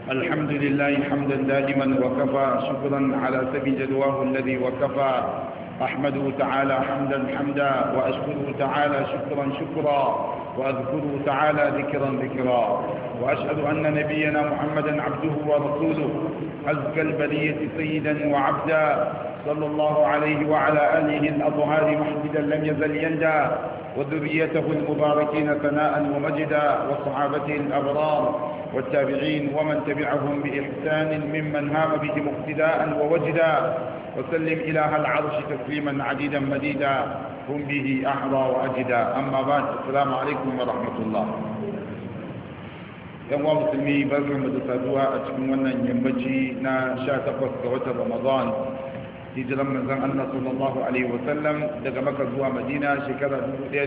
الحمد لله حمدا دائما وكفى شكرا على سبيل جدواه الذي وكفى أحمده تعالى حمدا حمدا وأشكره تعالى شكرا شكرا وأذكره تعالى ذكرا ذكرا وأشهد أن نبينا محمدا عبده ورسوله أزكى البرية سيدا وعبدا صلى الله عليه وعلى آله الأطهار محمدا لم يزل يندى وذريته المباركين ثناء ومجدا وصحابته الأبرار والتابعين ومن تبعهم بإحسان ممن هام بهم اقتداء ووجدا وسلم إله العرش تسليما عديدا مديدا هم به أحظى وأجدا أما بعد السلام عليكم ورحمة الله يوم مسلمي بركة مدساتها أتكون ينبجي نا شاتقوس كوة رمضان hijiran manzon Allah sallallahu alaihi wasallam daga Makka zuwa Madina shekara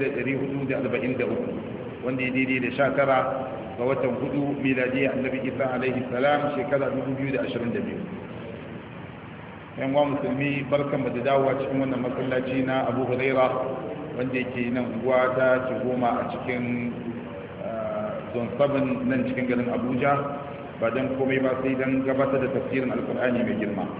1443 wanda ya daidai da 19 ga watan 4 miladiya Annabi Isa alaihi salam shekara 2022 yan uwa musulmi barkan da dawowa cikin wannan masallaci na Abu Huraira wanda yake nan unguwa ta Goma a cikin zone 7 nan cikin garin Abuja ba dan komai ba sai dan gabatar da tafsirin Alkur'ani mai girma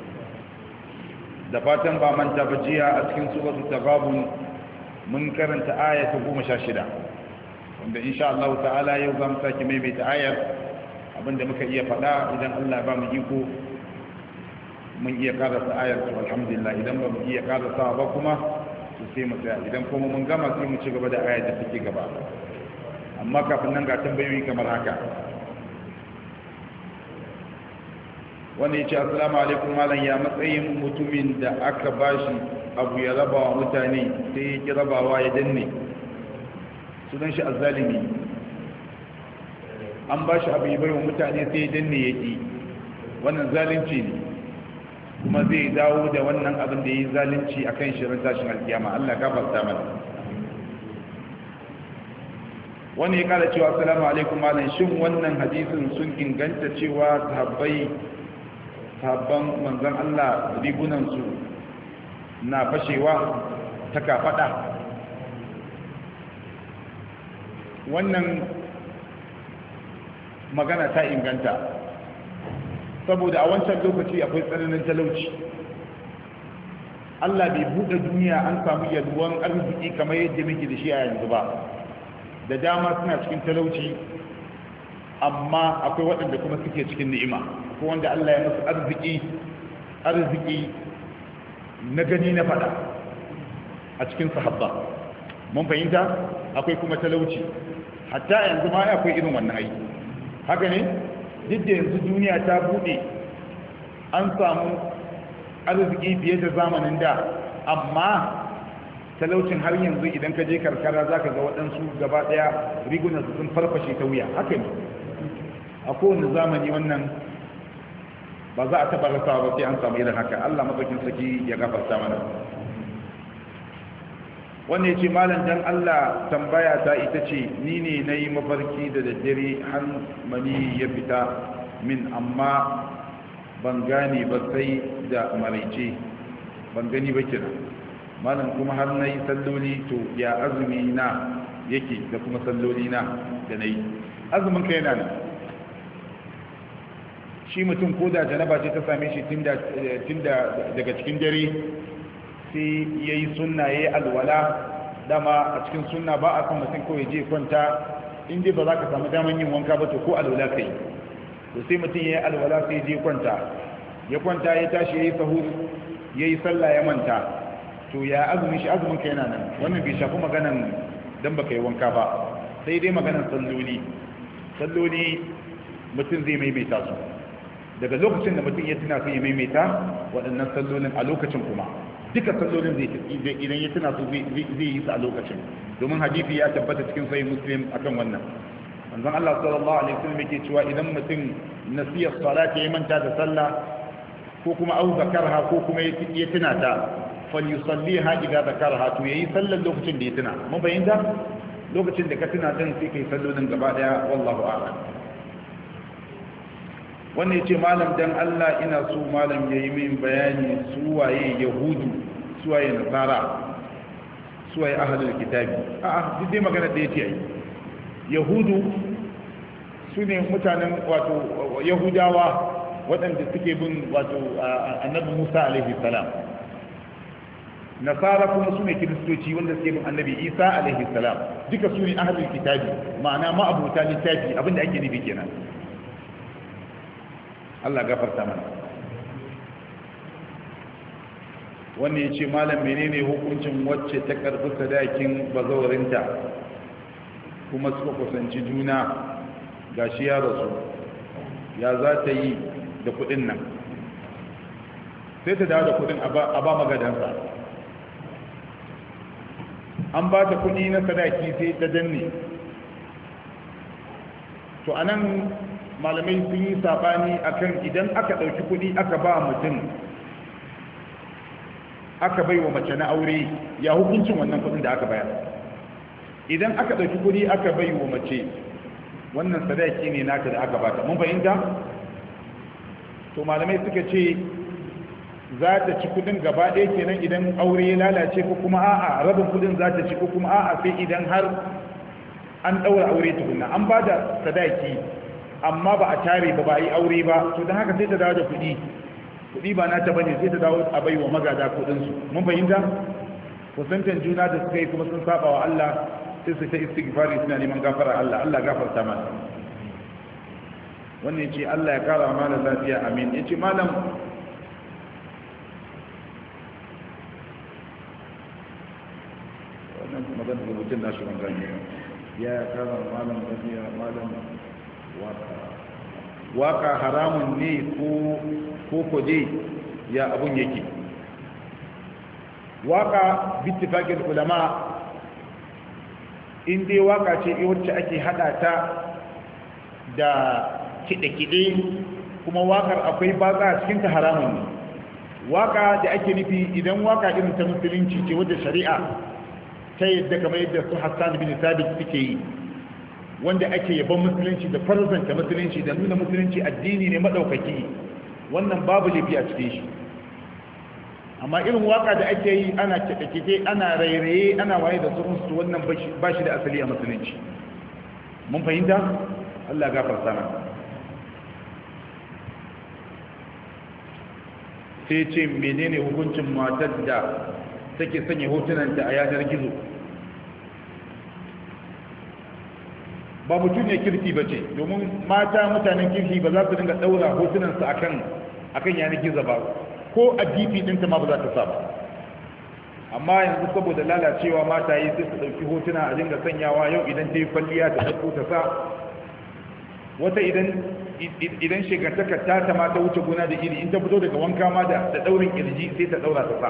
da fatan ba manta ba jiya a cikin suratul taghabun mun karanta aya ta 16 wanda insha Allah ta'ala yau zamu saki maimaita ayar abinda muka iya faɗa idan Allah ba mu iko mun iya karasa ayar to alhamdulillah idan ba mu iya karasa ba kuma to sai mu tsaya idan kuma mun gama sai mu ci gaba da ayar da take gaba amma kafin nan ga tambayoyi kamar haka wani ya ce assalamu alaikum malam ya matsayin mutumin da aka bashi abu ya raba wa mutane sai ya ki rabawa ya danne sunan shi azzalimi an bashi abu ya bai wa mutane sai ya danne ya ki wannan zalunci ne kuma zai dawo da wannan abin da ya yi zalunci a kan shirin tashin alkiyama Allah gafarta mana wani ya kara cewa assalamu alaikum malam shin wannan hadisin sun inganta cewa sahabban manzan Allah rigunansu na fashewa ta kafaɗa wannan magana ta inganta saboda a wancan lokaci akwai tsananin talauci Allah bai buɗe duniya an samu yalwan arziki kamar yadda muke da shi a yanzu ba da dama suna cikin talauci amma akwai waɗanda kuma suke cikin ni'ima ko wanda Allah ya musu arziki na gani na fada a cikin sahabba mun fahimta akwai kuma talauci hatta yanzu ma akwai irin wannan aiki haka ne duk da yanzu duniya ta bude an samu arziki fiye da zamanin da amma talaucin har yanzu idan ka je karkara zaka ga waɗansu gaba ɗaya rigunan su sun farfashe ta wuya haka ne a kowane zamani wannan ba za a taɓa rasawa ba sai an samu irin haka Allah matsaukin saki ya gafarta mana wannan ya ce malam dan Allah tambaya ta ita ce ni ne na yi mafarki da daddare har mani ya fita min amma ban gane ba sai da maraice ban gani ba kira malam kuma har na yi salloli to ya azumi na yake da kuma salloli na da na yi azumin ka yana nan shi mutum ko da janaba ce ta same shi tun daga cikin dare sai ya yi sunna ya yi alwala dama a cikin sunna ba a kan mutum kawai je kwanta inda ba za ka samu daman yin wanka ba to ko alwala ka yi to sai mutum ya yi alwala sai je kwanta ya tashi ya yi sahur ya yi sallah ya manta to ya azumin shi azumin ka yana nan wannan bai shafi maganan dan baka yi wanka ba sai dai maganan salloli mutum zai maimaita su daga lokacin da mutum ya tuna sai ya maimaita waɗannan sallolin a lokacin kuma duka sallolin zai idan ya tuna su zai yi su a lokacin domin hadisi ya tabbata cikin sahih muslim akan wannan manzon Allah sallallahu alaihi wasallam yake cewa idan mutum nasiya salati ya manta da sallah ko kuma au zakarha ko kuma ya tuna ta falyusalliha idza zakarha to yayi sallar lokacin da ya tuna mun bayyana lokacin da ka tuna din sai kai sallolin gaba daya wallahu a'lam wannan yace malam dan Allah ina so malam yayi min bayani su waye yahudu su waye nasara su waye ahlul kitabi duk dai magana da yace yahudu su ne mutanen wato yahudawa waɗanda suke bin wato annabi Musa alaihi salam. Nasara kuma su ne kiristoci wanda suke bin annabi Isa alaihi salam. Duka su ne ahlul kitabi, ma'ana ma'abuta littafi, abinda ake nufi kenan. Allah gafarta mana. Wannan ya ce malam menene hukuncin wacce ta karɓi sadakin bazawarinta kuma suka kusanci juna gashi ya rasu, ya za ta yi da kuɗin nan? Sai ta dawo da kuɗin a ba magadansa. An ba ta kuɗi na sadaki sai ta danne. To anan malamai sun yi sabani akan idan aka ɗauki kuɗi aka ba mutum, aka bai wa mace na aure, ya hukuncin wannan kuɗin da aka bayar? Idan aka ɗauki kuɗi aka bai wa mace, wannan sadaki ne nata da aka bata, mun fahimta? To malamai suka ce za ta ci kuɗin gaba ɗaya kenan idan aure ya lalace, ko kuma a'a rabin kuɗin za ta ci, ko kuma a'a sai idan har an ɗaura aure tukunna. An ba da sadaki amma ba a tare ba, ba a yi aure ba, to don haka sai ta dawo da kuɗi ba nata bane, sai ta dawo a bai wa magada kuɗinsu. Mun fahimta? kusantan juna da suka yi kuma sun saba wa Allah, sai su ta istighfari suna neman gafara Allah. Allah gafarta mana. Wannan yace Allah ya kara mana lafiya, amin. Yace malam wannan magana da mutum nashi ban gane ya kara malam lafiya. Malam waka haramun ne ko koje ya abun yake? Waka bittifaqil ulama, in dai waka ce wacce ake hada ta da kide-kide kuma wakar akwai batsa a cikin ta, haramun ne. Waka da ake nufi idan waka irin ta musulunci ce wadda shari'a ta yadda, kamar yadda su Hassan bin Sabit suke yi, wanda ake yaban musulunci da farzanta musulunci da nuna musulunci addini ne madaukaki, wannan babu laifi a cikin shi. Amma irin waka da ake yi ana kide-kide, ana rairaye, ana waye da sauransu, wannan ba shi da asali a musulunci. Mun fahimta? Allah gafarta mana. Sai ce menene hukuncin matar da take sanya hotunanta a yanar gizo? Ba mutum ne kirki ba ce, domin mata mutanen kirki ba za su dinga ɗaura hotunansu akan yanar gizo ba, ko a dp ɗinta ma ba za ta sa ba. Amma yanzu saboda lalacewa mata yi sai su ɗauki hotuna a dinga sanyawa, yau idan ta yi kwalliya ta ɗauko ta sa, wata idan shekartakar ta ma ta wuce gona da iri, in ta fito daga wanka ma da ɗaurin ƙirji sai ta ɗaura ta sa.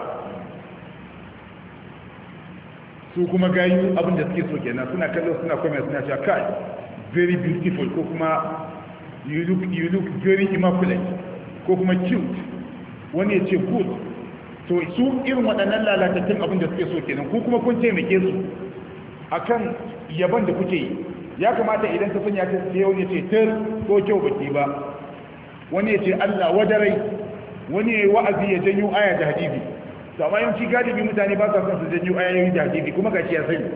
Su kuma gayu abin da suke so kenan, suna kallo suna kwame suna cewa kai very beautiful, ko kuma you look very immaculate, ko kuma cute, wani ya ce good. To su irin waɗannan lalatattun abin da suke so kenan, ku kuma kun taimake su akan yaban da kuke yi. Ya kamata idan ta sanya ta sai wani ya ce tar ko kyau baki ba, wani ya ce Allah wadarai, wani ya yi wa'azi ya janyo aya da hadisi. To amma yawanci galibi mutane ba sa son su janyo ayoyi da hadisi, kuma gashi ya sani.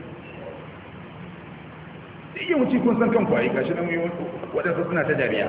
Duk yawanci kun san kanku ai, gashi nan waɗansu suna ta dariya.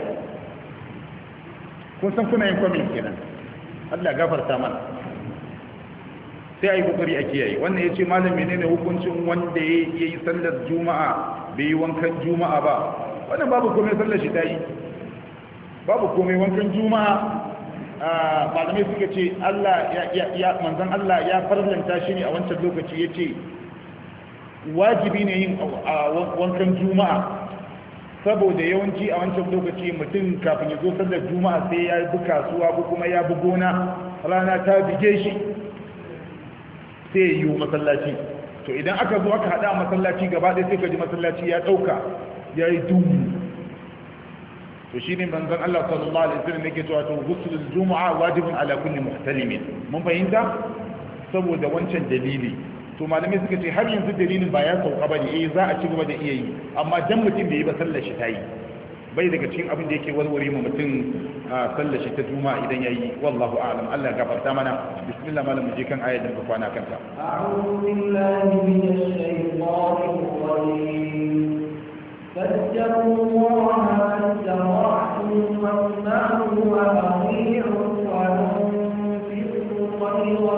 Kun san kuna yin kwamin kenan. Allah gafarta mana. Sai a yi kokari a kiyaye. Wannan ya ce malam menene hukuncin wanda ya yi sallar juma'a bai yi wankan juma'a ba? Wannan babu komai, sallar shi ta yi. Babu komai, wankan juma'a malamai suka ce manzan Allah ya farlanta shi ne a wancan lokaci, ya ce wajibi ne yin wankan juma'a, saboda yawanci a wancan lokaci mutum kafin ya zo sallar juma'a sai ya bi kasuwa ko kuma ya bi gona, rana ta bige shi sai ya yi masallaci. To idan aka zo aka haɗa a masallaci gaba ɗaya sai ka ji masallaci ya ɗauka ya yi duhu. To shi ne manzon Allah sallallahu alaihi wasallam yake cewa to ghusl juma'a wajibun ala kulli muhtalimin. Mun fahimta? Saboda wancan dalili. To malamai suka ce har yanzu dalilin ba ya sauka bane, za a ci gaba da iya yi, amma dan mutum bai yi ba sallar shi ta yi. Bai daga cikin abin da yake warware mu mutum sallar shi ta juma'a idan yayi. Wallahu a'lam. Allah ya gafarta mana. Bismillah, malam mu je kan ayat da kwana kanta. A'udhu billahi minash shaitanir rajim. فاتقوا الله ما استطعتم واسمعوا وأطيعوا وأنفقوا خيرا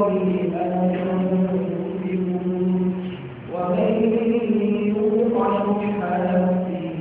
لأنفسكم ومن يوق شح نفسه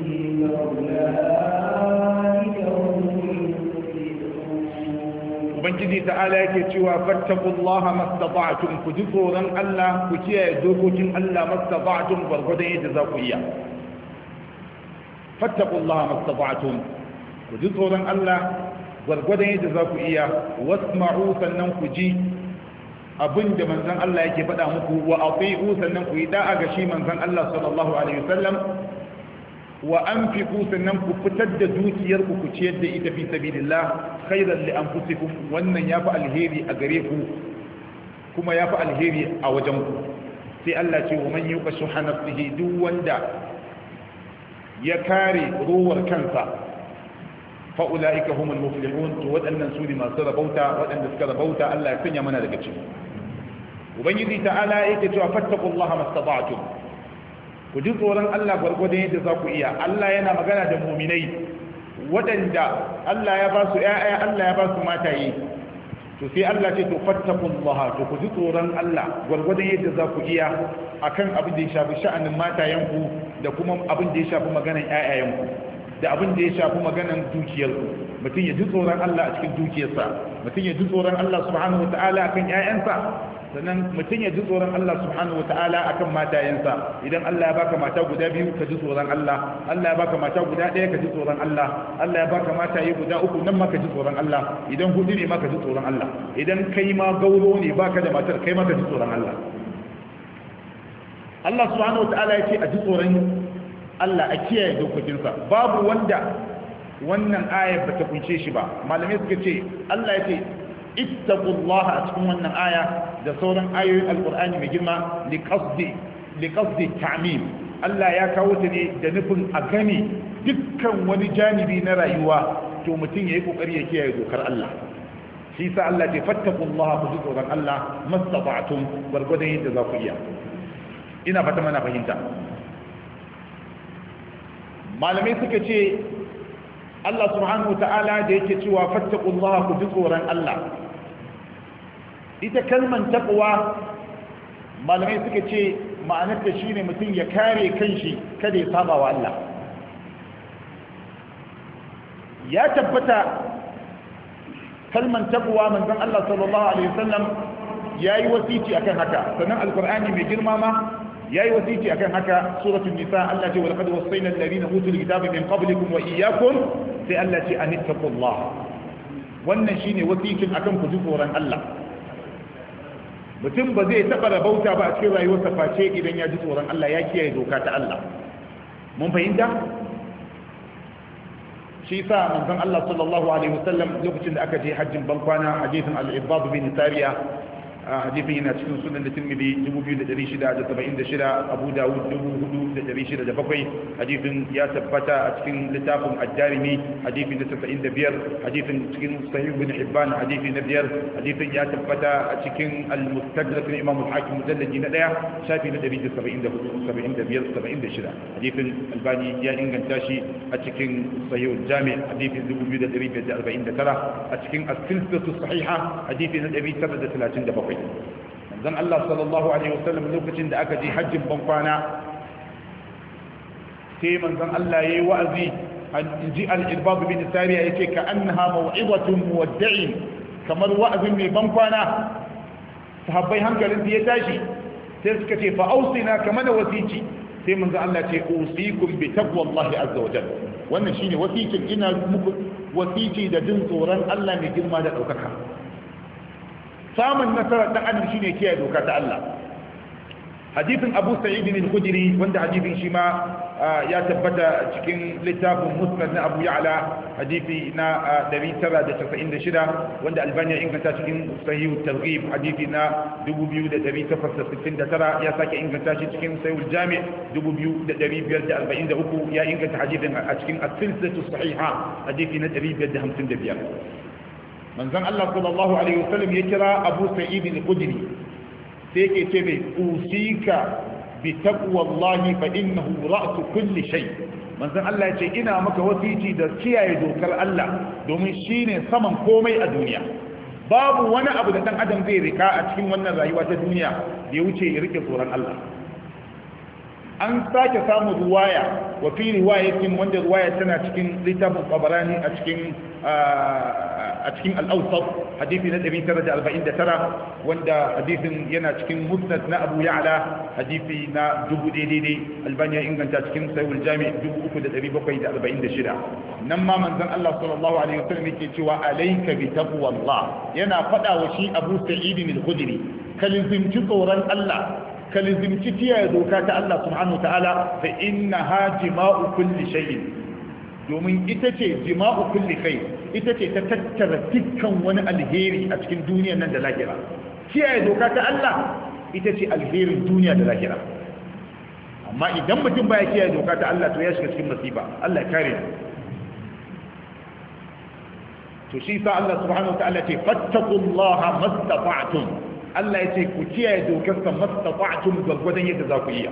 فأولئك هم المفلحون. ubangiji ta'ala yake cewa fattaqullaha mastata'tum ku ji tsoron Allah ku kiyaye dokokin Allah mastata'tum gwargwadon yadda za ku iya fattaqullaha mastata'tum ku ji tsoron Allah gwargwadon yadda za ku iya wasma'u sannan ku ji abinda manzon Allah yake faɗa muku wa ati'u sannan ku yi da'a ga shi manzon Allah sallallahu alaihi wasallam wa anfiqu sannan ku fitar da dukiyar ku ku ciyar da ita fi sabilillah khairan li anfusikum wannan yafi alheri a gare ku kuma yafi alheri a wajen ku sai Allah ce wa man yuqa shuha nafsihi duk wanda ya kare ruwar kansa fa ulaika humul muflihun to wadannan su ne masu rabauta wadanda suka rabauta Allah ya sanya mana daga ciki ubangiji ta'ala yake cewa fattaqullaha mastata'tum ku ji tsoron Allah gwargwadon yadda za ku iya Allah yana magana da muminai waɗanda Allah ya ba su ‘ya'ya Allah ya ba su mataye to sai Allah ce to fattakullaha to ku ji tsoron Allah gwargwadon yadda za ku iya akan abin da ya shafi sha'anin matayenku da kuma abin da ya shafi maganan ‘ya'yayenku da abin da ya shafi maganan dukiyarku mutum ya ji tsoron Allah a cikin dukiyarsa mutum ya ji tsoron Allah subhanahu wa ta'ala akan ‘ya'yansa sannan mutum ya ji tsoron Allah subhanahu wa ta'ala akan matayensa idan Allah ya baka mata guda biyu ka ji tsoron Allah Allah ya baka mata guda ɗaya ka ji tsoron Allah Allah ya baka mataye guda uku nan ma ka ji tsoron Allah idan hudu ne ma ka ji tsoron Allah idan kai ma gauro ne baka da matar kai ma ka ji tsoron Allah Allah subhanahu wa ta'ala ya ce a ji tsoron Allah a kiyaye dokokinsa babu wanda wannan ayar ba ta kunshe shi ba malamai suka ce Allah ya ce ittaqullaha a cikin wannan aya da sauran ayoyin alqur'ani mai girma liqasdi ta'mim Allah ya kawo ta ne da nufin a gani dukkan wani janibi na rayuwa to mutum yayi kokari ya kiyaye dokar Allah shi sa Allah ce fattaqullaha ku ji tsoron Allah mastata'tum gwargwadon yadda za ku iya ina fata mana fahimta malamai suka ce Allah subhanahu wa ta'ala da yake cewa fattaqullaha ku ji tsoron Allah ita kalman taqwa malamai suka ce ma'anarta shine mutum ya kare kanshi kada ya saba wa Allah ya tabbata kalman taqwa manzon Allah sallallahu alaihi wasallam yayi wasiti akan haka sannan alqur'ani mai girma ma yayi wasiti akan haka suratul nisa Allah ce wa laqad wasayna alladhina utul kitaba min qablikum wa iyyakum sai Allah ce anittaqullah wannan shine wasikin akan ku ji tsoron Allah mutum ba zai taba rabauta ba a cikin rayuwarsa face idan ya ji tsoron Allah ya kiyaye doka ta Allah mun fahimta shi sa manzon Allah sallallahu alaihi wasallam lokacin da aka je hajjin bankwana hadisin al-Irbad bin Sariya hadithin yana cikin sunan da Tirmidhi 2676 Abu Dawud 4607 hadithin ya tabbata a cikin littafin Ad-Darimi hadithin da 95 hadithin cikin Sahih Ibn Hibban hadithi na 5 hadithin ya tabbata a cikin Al-Mustadrak na Imam Al-Hakim mujalladi na 1 shafi na 174 75 76 hadithin Albani ya inganta shi a cikin Sahih Al-Jami' hadithin 2549 a cikin As-Silsilatu Sahiha hadithi na 937 manzon Allah sallallahu alaihi wasallam lokacin da aka je hajjin bankwana sai manzon Allah yayi wa'azi inji al-Irbad bin Sariya yace ka annaha maw'izatun muwaddi'in kamar wa'azin mai bankwana sahabbai hankalin su ya tashi sai suka ce fa ausina kamar wasici sai manzon Allah ce usikum bi taqwallahi azza wa jalla wannan shine wasicin ina muku wasici da jin tsoron Allah mai girma da daukaka samun nasarar dan adam shine kiyaye doka ta Allah hadithin Abu Sa'id al-Khudri wanda hadithin shi ma ya tabbata cikin littafin Musnad na Abu Ya'la hadithi na 996 wanda Albani ya inganta cikin Sahih al-Targhib hadithi na 2869 ya sake inganta shi cikin Sahih al-Jami' 2543 ya inganta hadithin a cikin As-Silsilatu Sahiha hadithi na 555 manzon Allah sallallahu alaihi wasallam ya kira Abu Sa'id al-Khudri sai yake ce mai usika bi taqwallahi fa innahu ra'su kulli shay manzon Allah ya ce ina maka wasici da kiyaye dokar Allah domin shine saman komai a duniya babu wani abu da dan adam zai rika a cikin wannan rayuwa ta duniya da ya wuce ya rike tsoron Allah an sake samu ruwaya wa fi riwayatin wanda ruwaya tana cikin littafin Tabarani a cikin al-Awsat hadisi na 949 wanda hadisin yana cikin Musnad na Abu Ya'la hadisi na 1000 Albani ya inganta cikin Sahih al-Jami' 3746 nan ma manzon Allah sallallahu alaihi wasallam yake cewa alayka bi taqwallah yana fada wa shi Abu Sa'id al-Khudri kalizimci tsoron Allah kalizimci kiyaye doka ta Allah subhanahu ta'ala fa innaha jima'u kulli shay'in domin ita ce jima'u kulli khair ita ce ta tattara dukkan wani alheri a cikin duniyar nan da lahira kiyaye doka ta Allah ita ce alherin duniya da lahira amma idan mutum baya kiyaye doka ta Allah to ya shiga cikin masifa Allah ya kare to shi sa Allah subhanahu ta'ala ce fattaqullaha mastata'tum Allah ya ce ku kiyaye dokarsa mastata'tum gwargwadon yadda za ku iya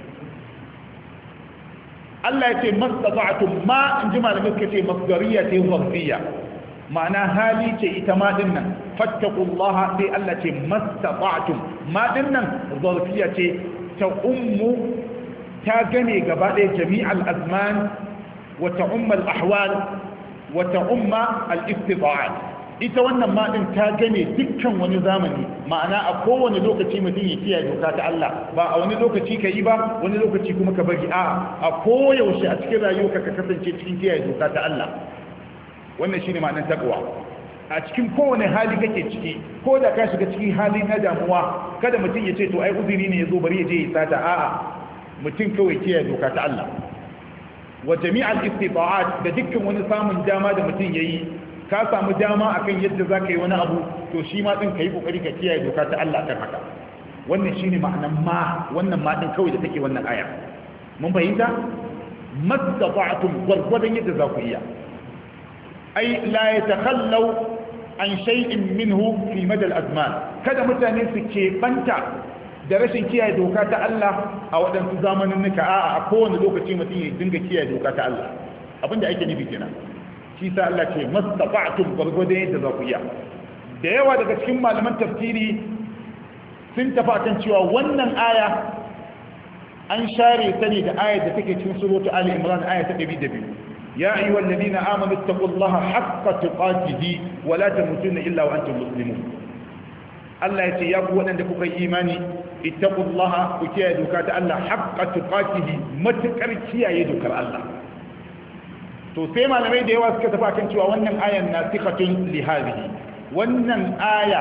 Allah ya ce mastata'tum ma in ji malamai suka ce masdariya ce zarfiya ma'ana hali ce ita ma din nan fattaqullaha sai Allah ce mastata'tum ma din nan zarfiya ce ta ummu ta gane gaba ɗaya jami'al azman wa ta umma al-ahwal wa ta umma al-istita'at ita wannan maɗin ta gane dukkan wani zamani ma'ana a kowane lokaci mutum ya kiyaye doka ta Allah ba a wani lokaci ka yi ba wani lokaci kuma ka bari a koyaushe a cikin rayuwa ka kasance cikin kiyaye doka ta Allah wannan shine ma'anar takwa a cikin kowane hali kake ciki ko da ka shiga cikin hali na damuwa kada mutum ya ce to ai uzuri ne yazo bari ya je ya sata a'a mutum kawai kiyaye doka ta Allah wa jami'al istita'at da dukkan wani samun dama da mutum yayi ka samu dama akan yadda za ka yi wani abu to shi ma ɗin ka yi ƙoƙari ka kiyaye doka ta Allah kan haka wannan shi ne ma'anan ma wannan ma ɗin kawai da take wannan aya mun fahimta mastata'tum gwargwadon yadda za ku iya ai la yatakhallaw an shay'in minhu fi madal azman kada mutane su keɓanta da rashin kiyaye doka ta Allah a waɗansu zamanin nuka a kowane lokaci mutum ya dinga kiyaye doka ta Allah abinda ake nufi kenan shi sa Allah ce mastata'tum gwargwadon yadda za ku iya da yawa daga cikin malaman tafsiri sun tafi akan cewa wannan aya an share ta ne da ayar da take cikin suratu Ali Imran aya ta 102 ya ayyuhal ladina amanu taqullaha haqqa tuqatihi wa la tamutunna illa wa antum muslimun Allah ya ce ya ku waɗanda kuka yi imani ittaqullaha ku kiyaye doka ta Allah haqqa tuqatihi matakar kiyaye dokar Allah to sai malamai da yawa suka tafi akan cewa wannan ayan nasikhatun li hadhihi wannan aya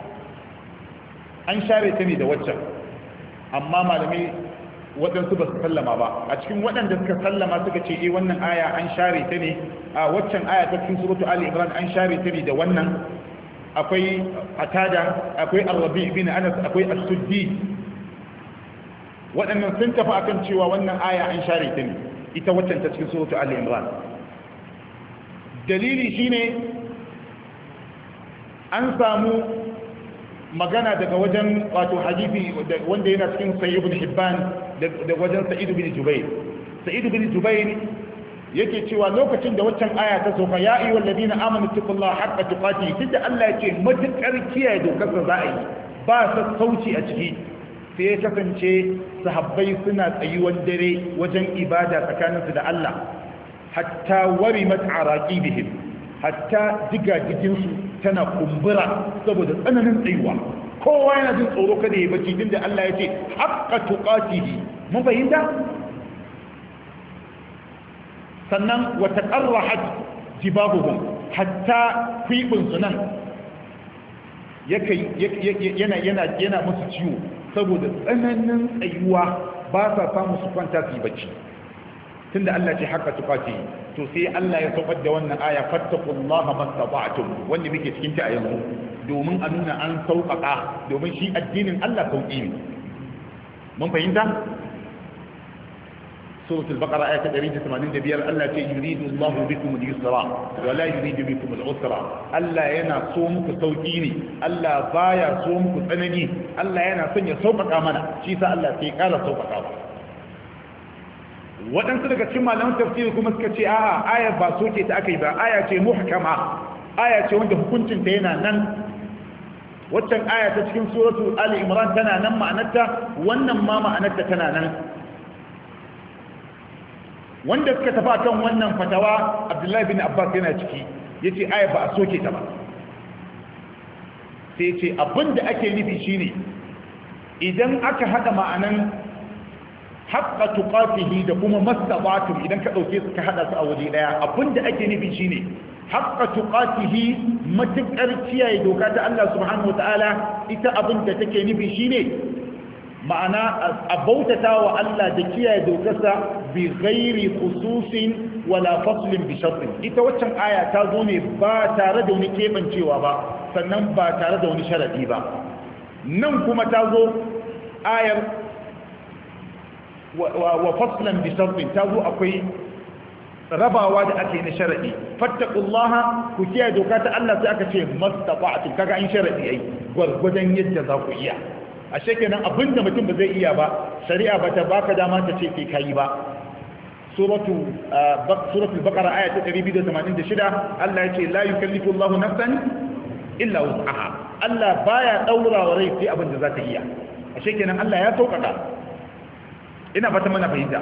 an share ta ne da waccan amma malamai waɗansu ba su sallama ba a cikin waɗanda suka sallama suka ce wannan aya an share ta ne a waccan aya ta cikin suratu Ali Imran an share ta ne da wannan akwai Atada akwai Ar-Rabi' bin Anas akwai As-Suddi waɗannan sun tafi akan cewa wannan aya an share ta ne ita waccan ta cikin suratu Ali Imran dalili shine an samu magana daga wajen wato hadisi wanda yana cikin Sahih Ibn Hibban da wajen Sa'id ibn Jubayr Sa'id ibn Jubayr yake cewa lokacin da waccan aya ta soka ya ayyuhal ladina amanu taqullaha haqqa tuqatih tunda Allah yake matukar kiyaye dokar da za a yi ba sassauci a ciki sai ya kasance sahabbai suna tsayuwan dare wajen ibada tsakaninsu da Allah hatta warimat araqibihim hatta digagijinsu tana kumbura saboda tsananin tsayuwa kowa yana jin tsoro kada ya bacci tunda Allah ya ce haqqa tuqatihi mun fahimta sannan wa taqarrahat jibahuhum hatta kwibin su nan yana musu ciwo saboda tsananin tsayuwa ba sa samu su kwanta su yi bacci tunda Allah ce haka tuqati to sai Allah ya saukar da wannan aya fattaqullaha mastata'tum wanda muke cikin ta a yanzu domin a nuna an sauƙaƙa domin shi addinin Allah sauƙi ne mun fahimta suratul baqara ayat 185 Allah ce yuridu Allahu bikum al-yusra wa la yuridu bikum al-usra Allah yana so muku sauƙi ne Allah baya so muku tsanani Allah yana son ya sauƙaƙa mana shi sa Allah sai ƙara sauƙaƙa waɗansu daga cikin malaman tafsiri kuma suka ce a'a aya ba soke ta aka yi ba, aya ce muhkama, aya ce wanda hukuncinta yana nan. Waccan aya ta cikin suratu Ali Imran tana nan ma'anarta, wannan ma ma'anarta tana nan. Wanda suka tafi kan wannan fatawa Abdullahi bin Abbas yana ciki, yace aya ba a soke ta ba. Sai ce abinda ake nufi shine idan aka hada ma'anan haqqa tuqatihi da kuma mastata'tum, idan ka dauke su ka hada su a waje daya, abinda ake nufi shine haqqa tuqatihi, matakar kiyaye doka ta Allah subhanahu wataala, ita abin da take nufi shine ma'ana a bautata wa Allah da kiyaye dokarsa bi ghairi khususin wala faslin bi shartin. Ita waccan aya ta zo ne ba tare da wani kebancewa ba, sannan ba tare da wani sharadi ba. Nan kuma ta zo ayar wa faslan bi shartin, ta zo akwai rabawa da ake na sharadi. Fattaqullaha, ku kiyaye doka ta Allah, sai aka ce mastata'tum, kaga an sharadi ai gwargwadon yadda za ku iya. Ashe kenan abinda mutum ba zai iya ba, shari'a ba ta baka dama ta ce kai kai ba. Suratul Baqara aya ta 286 Allah ya ce la yukallifu Allahu nafsan illa wus'aha. Allah baya daura wa rai sai abinda za ta iya. Ashe kenan Allah ya sauƙaƙa. Ina fata mana fahimta.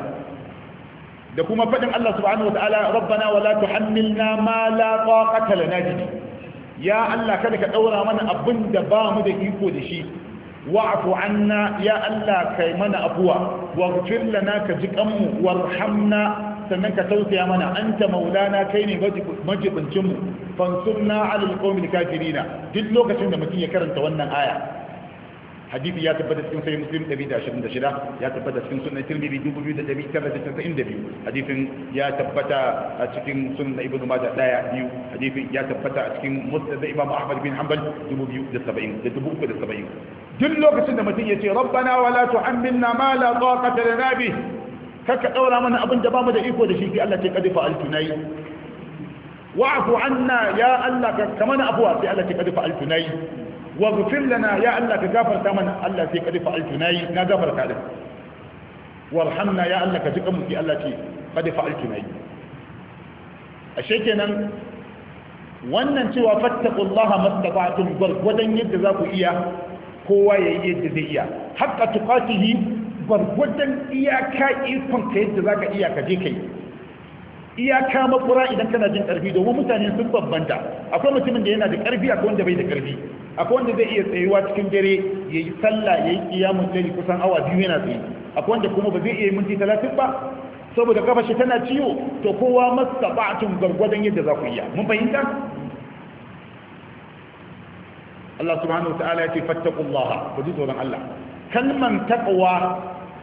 Da kuma faɗin Allah subhanahu wa ta'ala rabbana wala tuhammilna ma la taqata lana bihi, ya Allah kada ka daura mana abin da ba mu da iko da shi. Wa'fu anna, ya Allah kai mana afuwa, waghfir lana, ka ji kanmu, warhamna, sannan ka tausaya mana, anta maulana, kai ne majibincin mu, fansurna 'alal qawmil kafirina. Duk lokacin da mutum ya karanta wannan aya, hadisi ya tabbata cikin sahih Muslim 126, ya tabbata cikin sunan Tirmidhi 2992, hadisin ya tabbata a cikin sunan Ibn Majah 1-2, hadisin ya tabbata a cikin Musnad Imam Ahmad bin Hanbal 2070. Duk lokacin da mutum ya ce rabbana wala tuhammilna ma la taqata lana bih, kaka daura mana abin da bamu da iko da shi, sai Allah ce qad fa'altu nayi. Wa'fu anna, ya Allah ka mana abuwa, sai Allah ce qad fa'altu nayi. waghfir lana, ya Allah ka gafarta mana, Allah sai qad fa'altu nayi, na gafarta da. Warhamna, ya Allah ka ji kanmu, sai Allah ce qad fa'altu nayi. Ashe kenan wannan cewa fattaqullaha mastata'tum, gwargwadon yadda za ku iya, kowa yayi yadda zai iya. Haqqa tuqatihi, gwargwadon iyaka ikon ka yadda zaka iya ka je kai. Iyaka makura idan kana jin karfi, domin mutane sun bambanta. Akwai mutumin da yana da karfi, akwai wanda bai da karfi. Akwai wanda zai iya tsayuwa cikin dare yayi sallah, yayi qiyamul layl kusan awa 2 yana tsaye. Akwai wanda kuma ba zai iya minti 30 ba saboda kafa shi tana ciwo. To kowa mastata'tum, gwargwadon yadda za ku iya. Mun fahimta? Allah subhanahu wataala ya ce fattaqullaha, ku ji tsoron Allah. Kalman taqwa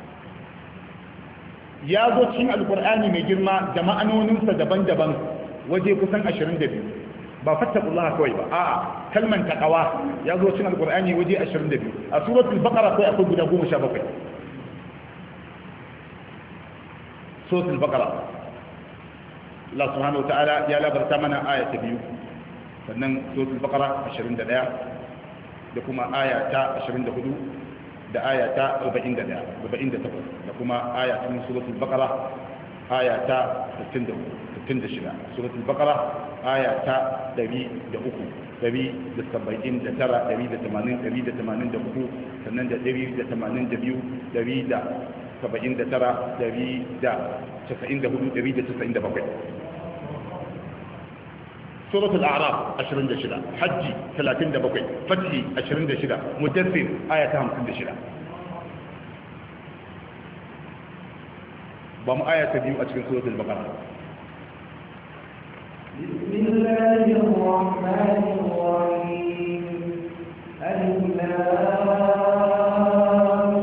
ya zo cikin alkur'ani mai girma da ma'anoninsa daban-daban waje kusan 22. Ba fattaqullaha kawai ba, a'a kalman taqwa ya zo cikin alkur'ani waje 22. A suratul baqara akwai guda 17. Suratul baqara Allah subhanahu wataala ya labarta mana aya ta 2, sannan suratul baqara 21 da kuma aya ta 24 da aya ta 48 da kuma aya ta suratul baqara aya ta 66, suratul baqara aya ta 103, 179, 180, 184, sannan da 182, 179, 194, suratul a'raf 26, hajji 37, fathi 26, mudaththir aya ta 56. ba mu aya ta 2 a cikin suratul baqara. bismillahir rahmanir rahim, alif lam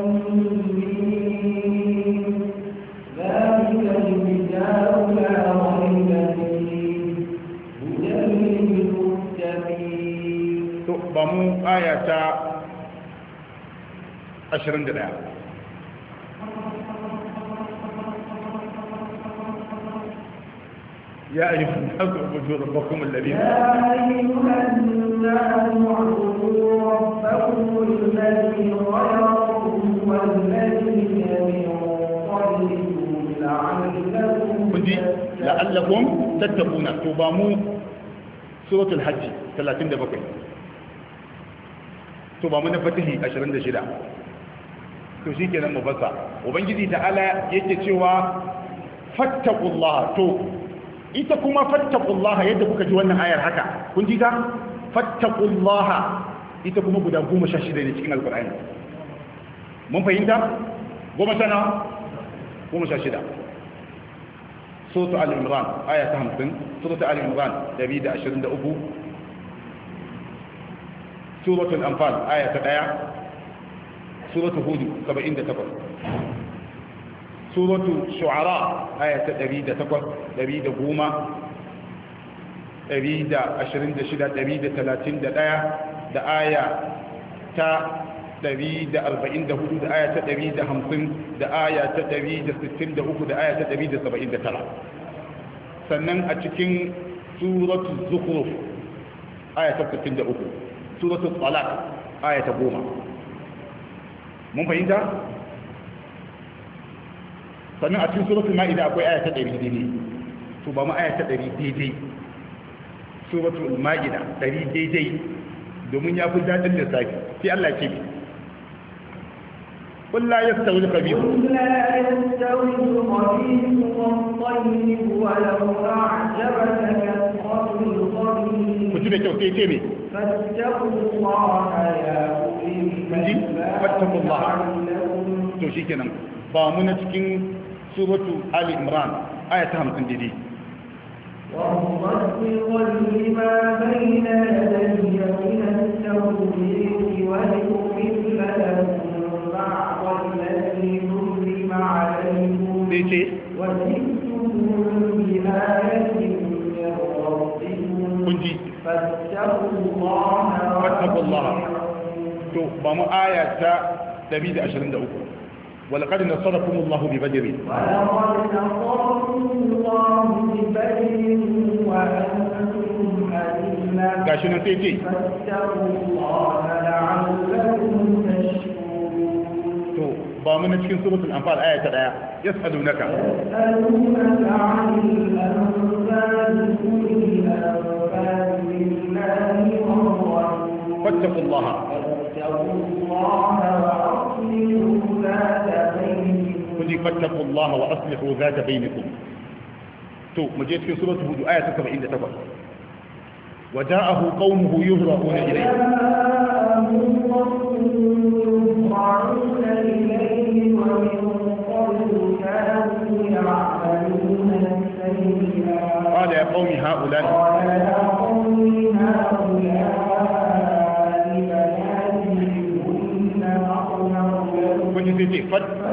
mim, dhalika al-kitabu la rayba fihi hudan lil-muttaqin. To ba mu aya ta 21. يا أيها الناس اعبدوا ربكم الذي خلقكم والذين من قبلكم kunji la'allakum tattaquna to ba mu suratul hajj 37 to ba mu na fatihi 26 to shikenan mu fasa ubangiji ta'ala yake cewa fattaqullaha to ita kuma fattaqullaha yadda kuka ji wannan ayar haka kun ji ta fattaqullaha ita kuma guda 16 ne cikin alqur'ani mun fahimta 16 سورة آل عمران آية 50 سورة آل عمران 123 سورة الأنفال آية 1 سورة هود 78 سورة الشعراء آية 108 110 126 131 da aya ta 144 da aya ta 150 da aya ta 163 da aya ta 179 sannan a cikin suratul zukhruf aya ta 63 suratul talaq aya ta 10 mun fahimta sannan a cikin suratul maida akwai aya ta 100 daidai to ba mu aya ta 100 daidai suratul maida 100 daidai domin ya fi dadin lissafi sai Allah ya ce قل لا يستوي الخبيث والطيب ولو أعجبك كثرة الخبيث كتب توتيتي فاتقوا الله يا أولي الألباب فاتقوا الله to shikenan ba mu na cikin suratu ali imran aya ta 50 dai ومصدقا لما بين يدي من التوحيد ولأكمل لكم بعض الذي حرم عليكم وجئتكم بآية من ربكم فاتقوا الله to ba mu aya ta 123 ولقد نصركم الله ببدر ولقد نصركم الله ببدر وأنتم أذلة gashi nan sai ce فاتقوا الله لعلكم تشكرون to ba mu na cikin suratul anfal aya ta 1 yasalunaka يسألونك عن الأنفال قل الأنفال لله والرسول فاتقوا الله فاتقوا الله وأصلحوا ذات بينكم kunji fattaqullaha wa aslihu zata bainakum to mu je cikin suratul hud aya ta 78 waja'ahu qaumuhu yuhra'una ilayhi قال يا قوم هؤلاء kun ji sai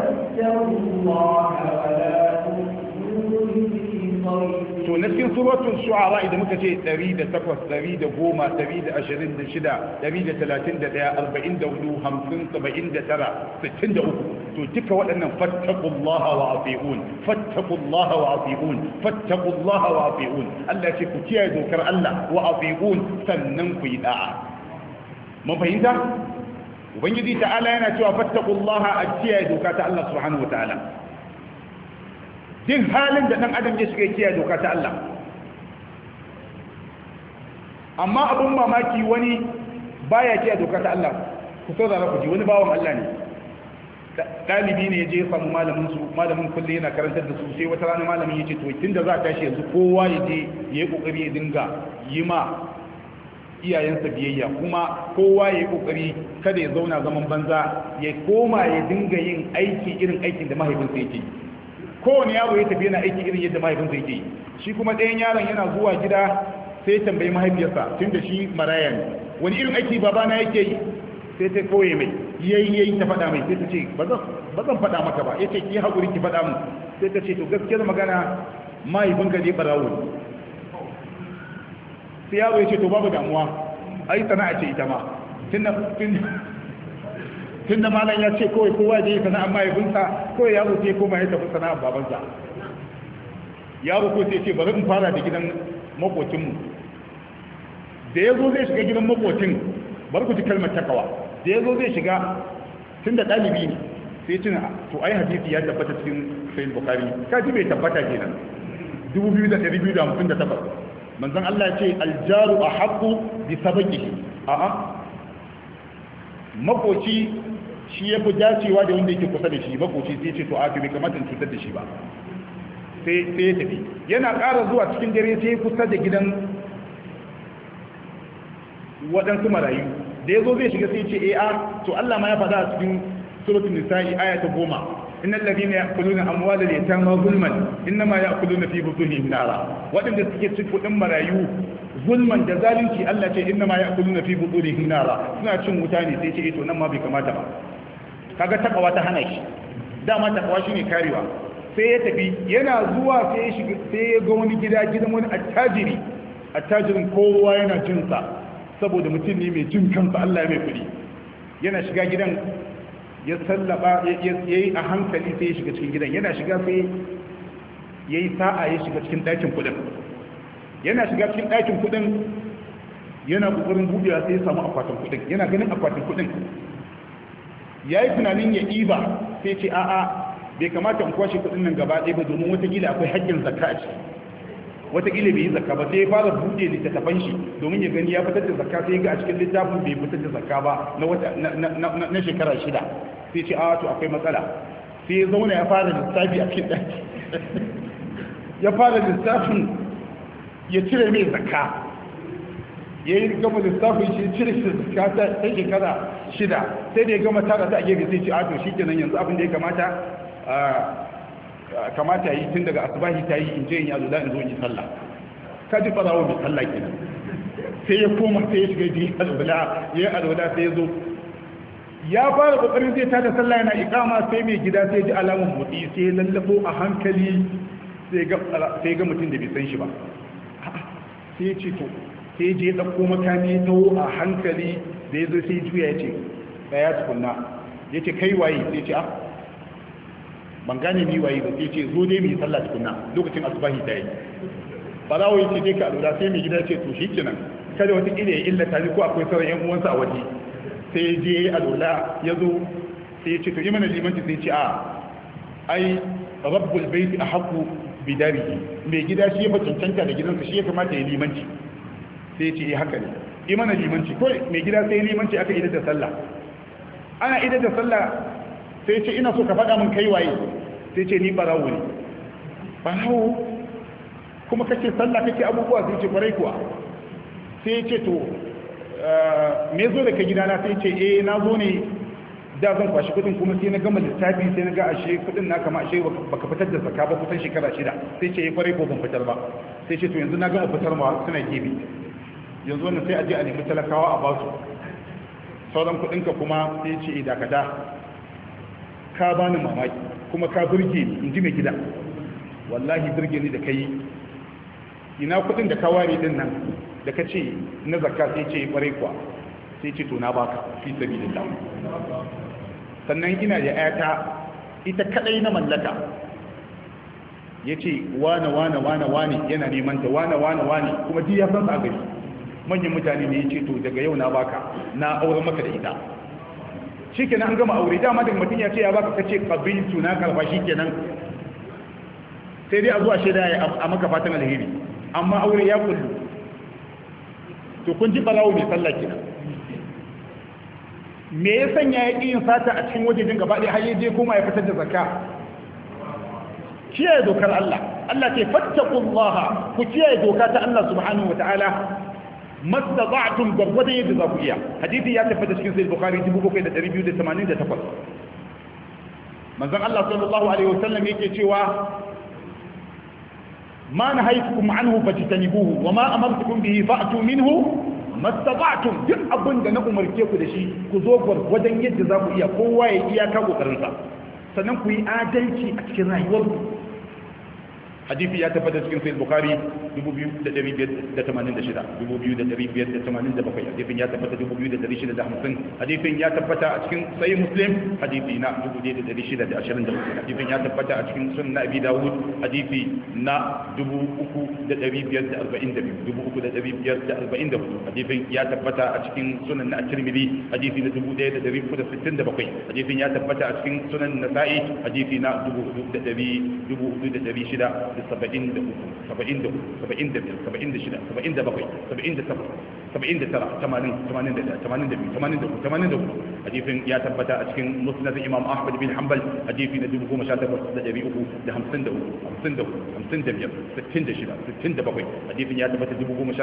to na cikin suratul shu'ara idan muka ce 108 110 126 131 44 50 79 63 to duka waɗannan fattaqullaha wa ati'un fattaqullaha wa ati'un fattaqullaha wa ati'un Allah ya ce ku kiyaye dokar Allah wa ati'un sannan ku yi da'a mun fahimta ubangiji ta'ala yana cewa fattaqullaha a kiyaye doka ta Allah subhanahu wataala din halin da dan adam ya shiga kiyaye doka ta Allah amma abun mamaki wani baya kiyaye doka ta Allah ku saurara ku ji wani bawan Allah ne dalibi ne yaje ya samu malamin kullum yana karantar da su sai wata rana malamin yace to tunda za ka tashi yanzu kowa yaje yayi kokari ya dinga yi ma iyayensa biyayya kuma kowa ya yi kokari kada ya zauna zaman banza ya koma ya dinga yin aiki irin aikin da mahaifinsa yake yi kowane yaro ya tafi yana aiki irin yadda mahaifinsa yake yi shi kuma ɗayan yaron yana zuwa gida sai ya tambayi mahaifiyarsa tun da shi maraya ne wani irin aiki babana yake yi sai ta kawai mai yayi ta faɗa mai sai ta ce ba zan faɗa maka ba yace ki haƙuri ki faɗa mu sai ta ce to gaskiyar magana mahaifinka ne barawo ne sai yaro ya ce to babu damuwa ai sana'a ce ita ma tunda malam ya ce kawai kowa ya je sana'a mahaifinsa kawai yaro sai koma ya tafi sana'a babansa yaro ko sai ce bari in fara da gidan makocinmu da ya zo zai shiga gidan makocin bari ku ji kalmar takawa da ya zo zai shiga tunda ɗalibi ne sai tuna to ai hadisi ya tabbata cikin sahih bukhari kaji bai tabbata kenan 2258 manzon Allah ya ce aljaru ahqqu bi sabaqihi a'a makoci shi ya fi dacewa da wanda yake kusa da shi makoci sai ce to a bai kamata in cutar da shi ba sai ya tafi yana ƙara zuwa cikin dare sai kusa da gidan waɗansu marayu da ya zo zai shiga sai ce to Allah ma ya faɗa a cikin suratul nisa'i aya ta 10 innal ladina ya'kuluna amwalal yatama zulman innama ya'kuluna fi butunihim nara waɗanda suke cin kuɗin marayu zulman da zalunci Allah ce innama ya'kuluna fi butunihim nara suna cin wuta ne sai ce to nan ma bai kamata ba kaga takawa ta hana shi dama takawa shine karewa sai ya tafi yana zuwa sai ya shiga sai ya ga wani gidan wani attajirin kowa yana jin sa saboda mutum ne mai jin kansa Allah ya mai kudi yana shiga gidan ya sallaba yayi a hankali sai ya shiga cikin gidan yana shiga sai yayi sa'a ya shiga cikin ɗakin kudin yana shiga cikin ɗakin kudin yana kokarin buɗewa sai ya samu akwatin kudin yana ganin akwatin kudin yayi tunanin ya ɗiba sai ce a'a bai kamata in kwashe kudin nan gaba ɗaya ba domin watakila akwai haƙƙin zakka a ciki watakila bai yi zakka ba sai ya fara buɗe littattafan shi domin ya gani ya fitar da zakka sai ga a cikin littafin bai fitar da zakka ba na shekara 6 sai ce to akwai matsala sai ya zauna ya fara lissafi a cikin ɗaki ya fara lissafin ya cire mai zakka ya yi gama lissafin shi cire zakka ta shekara 6 sai da ya gama tara ta a gefe sai ce to shi kenan yanzu abin da ya kamata yi tun daga asubahi ta yi in je in yi alula in zo in yi sallah ka ji farawa mai sallah kenan sai ya koma sai ya shiga ji alula sai ya zo ya fara kokarin zai tada sallah yana ikama sai mai gida sai ji alamun motsi sai ya lallafo a hankali sai ga mutum da bai san shi ba sai ya ce to sai ya je ya ɗauko makami ya taho a hankali da ya zo sai ya juya ya ce ɗaya tukunna ya ce kai waye sai ya ce ban gane ni waye ba sai ce zo dai mu yi sallah tukunna lokacin asubahi ta yi barawo yace dai ka alura sai mai gida ce to shikenan kada wata kila ya illata ni ko akwai sauran yan uwansa a waje sai ya je alura ya zo sai ya ce to imana limanci sai ce ai rabbul bait ahqqu bidarihi mai gida shi ya cancanta da gidansa shi ya kamata ya limanci sai ya ce haka ne imana limanci ko mai gida sai limanci aka idar da sallah ana idar da sallah sai ce ina so ka faɗa min kai waye sai ce ni barawo ne barawo kuma kake sallah kake abubuwa sai ce kwarai kuwa sai ce to me zo da ka gidana sai ce na zo ne da zan kwashi kudin kuma sai na gama lissafi sai na ga ashe kudin na kama ashe baka fitar da zakka ba kusan shekara 6 sai ce kwarai ko ban fitar ba sai ce to yanzu na gama fitar ma suna gebe yanzu wannan sai a je a nemi talakawa a basu sauran kudinka kuma sai ce dakata ka bani mamaki kuma ka burge ni in ji mai gida wallahi burge ni da kai ina kudin da ka ware din nan da ka ce na zakka sai ce kwarai kuwa sai ce to na baka fi sabilillah sannan ina da ayata ita kadai na mallaka yace wane yana neman ta wane kuma duk ya san sa gari manyan mutane ne yace to daga yau na baka na aure maka da ita shikenan an gama aure dama da mutum ya ce ya baka kace qabiltu na karba shikenan sai dai a zuwa shaida a maka fatan alheri amma aure ya kullu to kun ji balawo mai sallah kenan me ya sanya ya yin sata a cikin wajejen gaba ɗaya har yaje kuma ya fitar da zakka kiyaye dokar Allah Allah ce fattaqullaha ku kiyaye doka ta Allah subhanahu wataala mastata'tum gargwadon yadda za ku iya hadisi ya tabbata cikin sahih bukhari 7288 manzon Allah sallallahu alaihi wasallam yake cewa ma nahaytukum anhu fajtanibuhu wa ma amartukum bihi fa'tu minhu mastata'tum duk abin da na umarce ku da shi ku zo gargwadon yadda za ku iya kowa ya iyaka kokarin sa sannan ku yi adalci a cikin rayuwarku hadisi ya tabbata cikin sahih bukhari 2586 hadisin ya tabbata 2650 hadisin ya tabbata a cikin sahih muslim hadisi na 1623 hadisin ya tabbata a cikin sunan abi dawud hadisi na 3542 hadisin ya tabbata a cikin sunan na at-tirmidhi hadisi na 1367 hadisin ya tabbata a cikin sunan nasa'i hadisi na hadisin ya tabbata a cikin musnad imam ahmad bin hanbal hadisi na 18355 hadisin ya tabbata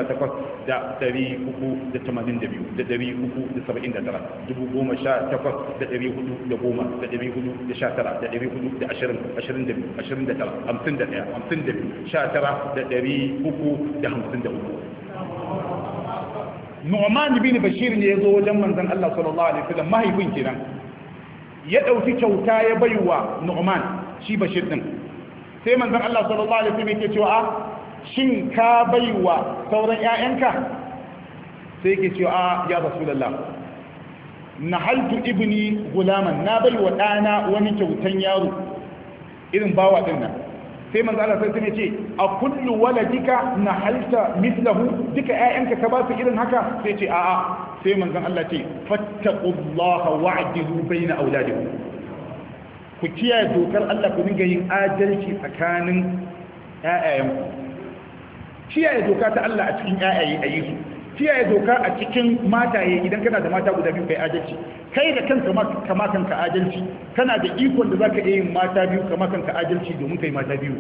Nu'man bin Bashir ne yazo wajen manzon Allah sallallahu alaihi wasallam mahaifin kenan ya dauki kyauta ya baiwa Nu'man shi Bashir din sai manzon Allah sallallahu alaihi wasallam yake cewa shin ka baiwa sauran ƴaƴanka sai yake cewa ya rasulullah nahaltu ibni gulaman na baiwa dana wani kyautan yaro irin bawa din nan sai manzo Allah sai ya ce a kullu waladika nahalta mithlahu duka ƴaƴanka ka ba su irin haka sai ce a'a sai manzon Allah ce fattaqullaha wa'dilu baina auladikum ku kiyaye dokar Allah ku dinga yin adalci tsakanin ƴaƴayenku kiyaye doka ta Allah a cikin ƴaƴaye a yi su kiyaye doka a cikin mataye idan kana da mata guda biyu kai adalci kai da kanka kama kanka adalci kana da ikon da zaka iya yin mata biyu kama kanka adalci domin kai mata biyu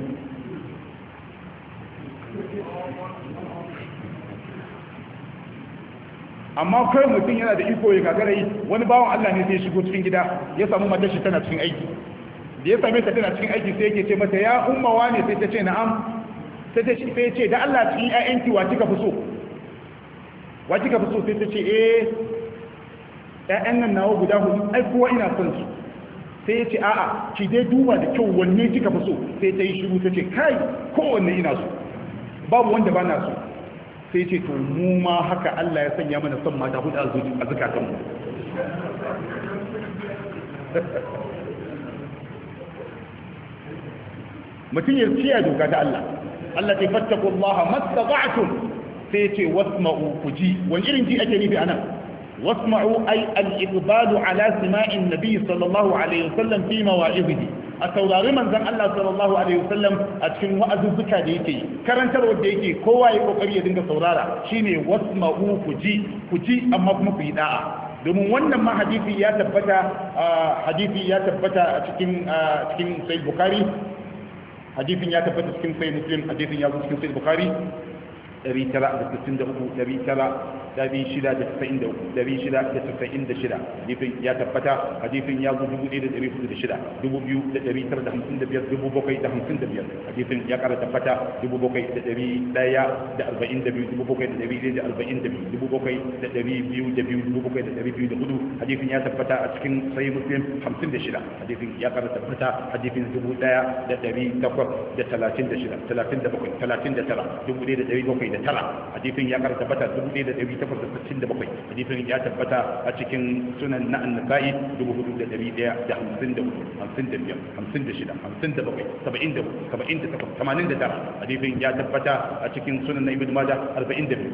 amma kai mutum yana da iko ya gagara yi wani bawan Allah ne zai shigo cikin gida ya samu matar shi tana cikin aiki da ya same ta tana cikin aiki sai yake ce mata ya ummawa ne sai ta ce na'am sai ta ce da Allah cikin ƴaƴanki wa kika fi so wace ka fi so sai ta ce ƴaƴan nan nawa guda hudu ai kowa ina son su sai ya ce a'a ki dai duba da kyau wanne kika fi so sai ta yi shiru ta ce kai kowanne ina so babu wanda ba na so sai ce to mu ma haka Allah ya sanya mana son mata hudu a zukatanmu mutum ya ciya doka ta Allah Allah ta fattakullaha mastata'tum sai ce wasma'u ku ji wani irin ji ake nufi anan wasma'u ay al-iqbalu ala sima'in nabi sallallahu alaihi wasallam fi mawa'izihi a saurari manzon Allah sallallahu alaihi wasallam a cikin wa'azuzzuka da yake karantarwa da yake kowa ya kokari ya dinga saurara shine wasma'u ku ji amma kuma ku yi da'a domin wannan ma hadisi ya tabbata a cikin sahih bukhari hadisin ya tabbata cikin sahih muslim hadisin ya zo cikin sahih bukhari 963 hadisin ya tabbata hadisin ya zo 1406 2955 hadisin ya kara tabbata 7142 hadisin ya tabbata a cikin sahih muslim 56 hadisin ya kara tabbata hadisin 1836 hadisin ya kara tabbata 1867 hadisin ya tabbata a cikin sunan na an-nasa'i 4154 hadisin ya tabbata a cikin sunan na ibnu majah 42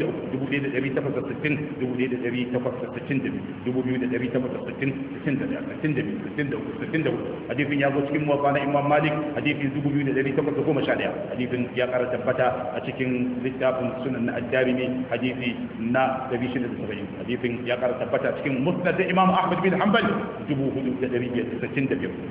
hadisin ya zo cikin muwatta na imam malik hadisin 2811 hadisin ya kara tabbata a cikin littafin sunan na ad-darimi hadisi na 670 hadisin ya kara tabbata cikin musnad imam ahmad bin hanbal 4565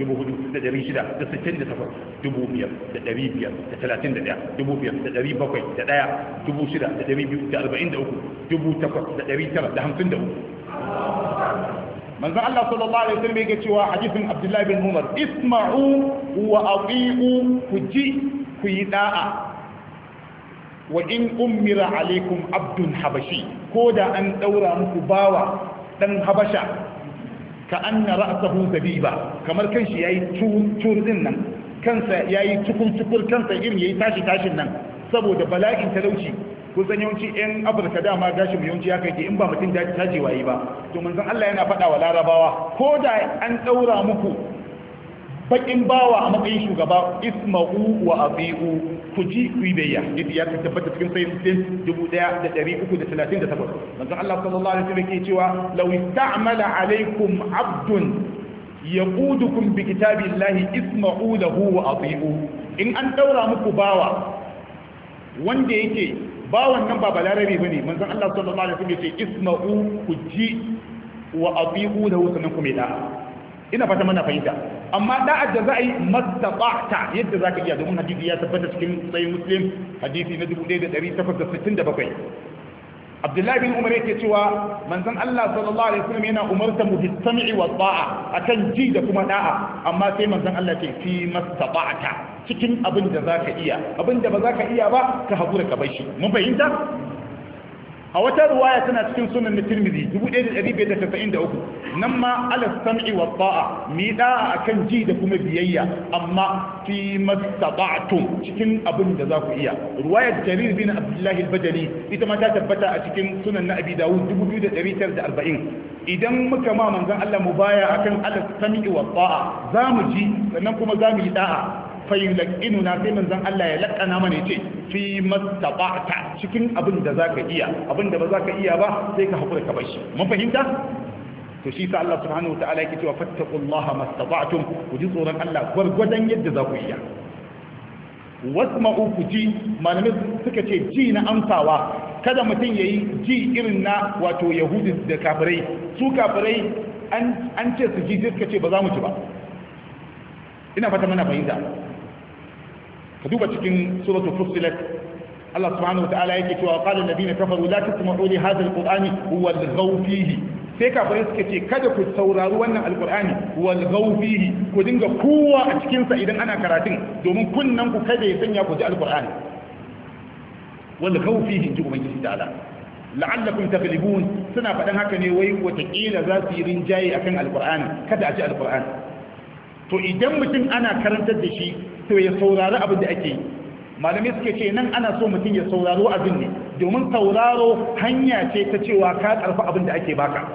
manzo Allah sallallahu alaihi wasallam yake cewa hadisin Abdullah bin Umar isma'u wa ati'u ku yi da'a wa in ummira alaikum abdun habashi ko da an daura muku bawa dan habasha ka anna ra'sahu zabiba kamar kanshi yayi tur din nan kansa yayi tukur kansa irin yayi tashin nan saboda bala'in talauci. Kusan yawanci 'yan Afirka dama gashi mu yawanci haka yake in ba mutum taji waye ba. To manzon Allah yana faɗa wa Larabawa ko da an ɗaura muku bakin bawa a matsayin shugaba isma'u wa abi'u ku ji ku biyayya yadda ya tabbata cikin sayin muslim 1338 manzon Allah sallallahu alaihi wasallam ke cewa law ista'mala alaikum abdun yaqudukum bi kitabillahi isma'u lahu wa abi'u in an daura muku bawa wanda yake bawan nan ba balarabe bane manzon Allah sallallahu alaihi wasallam ya ce isma'u ku ji wa abi'u lahu sanan ku mai da'a ina fata mana fahimta amma da'ar da za a yi mastata'ta yadda za ka iya domin hadisi ya tabbata cikin sahih muslim hadisi na 1867 Abdullahi bin Umar yake cewa manzon Allah sallallahu alaihi wasallam yana umarta mu bis-sam'i wa ta'a akan ji da kuma da'a amma sai manzon Allah ce fi mastata'ta cikin abin da za ka iya abin da ba za ka iya ba ka hakura ka bar shi mun fahimta a wata ruwaya tana cikin sunan Tirmidhi 1593 nan ma ala sam'i wa ta'a mi da'a akan ji da kuma biyayya amma fi mastata'tum cikin abin da za ku iya ruwayar Jarir bin Abdullah al-Bajali ita ma ta tabbata a cikin sunan na Abi Dawud 2940 idan muka ma manzon Allah mu baya akan ala sam'i wa ta'a zamu ji sannan kuma zamu yi da'a fayulakinuna sai manzon Allah ya lakana mana yace fi mastata'ta cikin abin da zaka iya abin da ba zaka iya ba sai ka hakura ka bar shi mun fahimta to shi sa Allah subhanahu wataala yake cewa fattaqullaha mastata'tum ku ji tsoron Allah gwargwadon yadda za ku iya wasma'u ku ji malamai suka ce ji na amsawa kada mutum yayi ji irin na wato yahudi da kafirai su kafirai an ce su ji suka ce ba za mu ci ba ina fata mana fahimta ka duba cikin suratul fussilat Allah subhanahu wataala yake cewa qala alladhina kafaru la tasma'u li hadha alqur'ani walghaw fihi sai kafirai suka ce kada ku saurari wannan alqur'ani walghaw fihi ku dinga kowa a cikin sa idan ana karatun domin kunnan ku kada ya sanya ku ji alqur'ani walghaw fihi ji ubangiji ta'ala la'allakum taghlibun suna faɗan haka ne wai watakila za su yi rinjaye akan alqur'ani kada a ji alqur'ani to idan mutum ana karantar da shi to ya saurari abin da ake yi malamai suke ce nan ana so mutum ya sauraro abin ne domin sauraro hanya ce ta cewa ka karfa abin da ake baka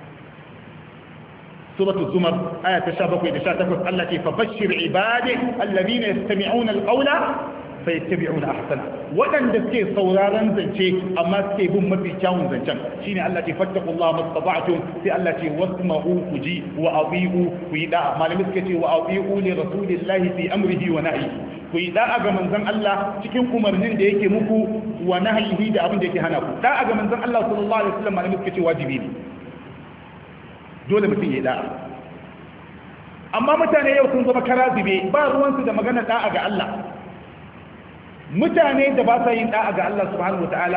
suratul zumar aya ta 17 da 18 Allah ce fa bashir ibadi alladhina yastami'una alqawla fayattabi'una ahsana wadanda suke sauraron zance amma suke bin mafi kyawun zancen shine Allah ce fattaqullaha mastata'tum sai Allah ce wasma'u kuji wa ati'u ku yi da malamin suke ce wa ati'u li rasulillahi fi amrihi wa nahyi ku yi da'a ga manzon Allah cikin umarnin da yake muku wa nahyihi da abin da yake hana ku da'a ga manzon Allah sallallahu alaihi wasallam malamin suke ce wajibi ne dole mutum ya yi da'a amma mutane yau sun zama karazibe ba ruwansu da magana da'a ga Allah mutane da ba sa yin da'a ga Allah subhanahu wataala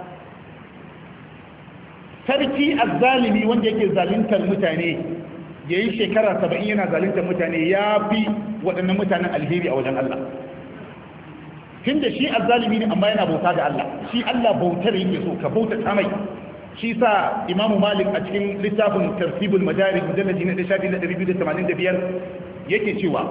sarki azzalimi wanda yake zaluntar mutane yayi shekara 70 yana zaluntar mutane ya fi waɗannan mutanen alheri a wajen Allah tunda shi azzalimi ne amma yana bauta da Allah shi Allah bautar yake so ka bauta ta mai shi sa Imam Malik a cikin littafin Tartibul Madarik mujalladi na 285 yake cewa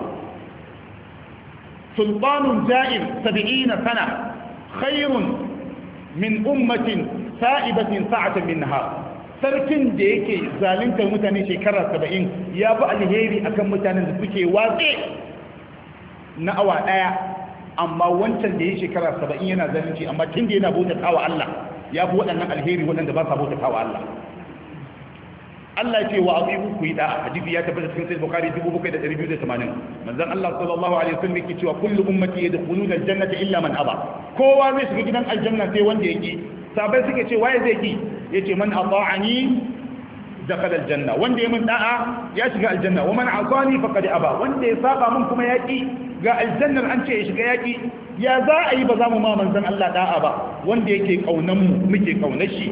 سلطان جائر 70 سنة خير من أمة سائبة ساعة منها sarkin da yake zaluntar mutane shekara 70 ya fi alheri akan mutanen da suke watsi na awa daya amma wancan da ya shekara 70 yana zalunci amma tun da yana bautatawa Allah ya fi waɗannan alheri waɗanda ba sa bautatawa Allah Allah ya ce wa abibu ku yi da'a hadisi ya tabbata cikin sahih bukhari 7280 manzon Allah sallallahu alaihi wasallam yake cewa kullu ummati yadkhuluna aljannata illa man aba kowa zai shiga gidan aljanna sai wanda yake sabai suke ce waye zai ki yace man ata'ani dakhala aljanna wanda ya min da'a ya shiga aljanna wa man asani faqad aba wanda ya saba min kuma yaki ga aljannar an ce ya shiga yaki ya za a yi ba za mu ma manzon Allah da'a ba wanda yake kaunan mu muke kaunar shi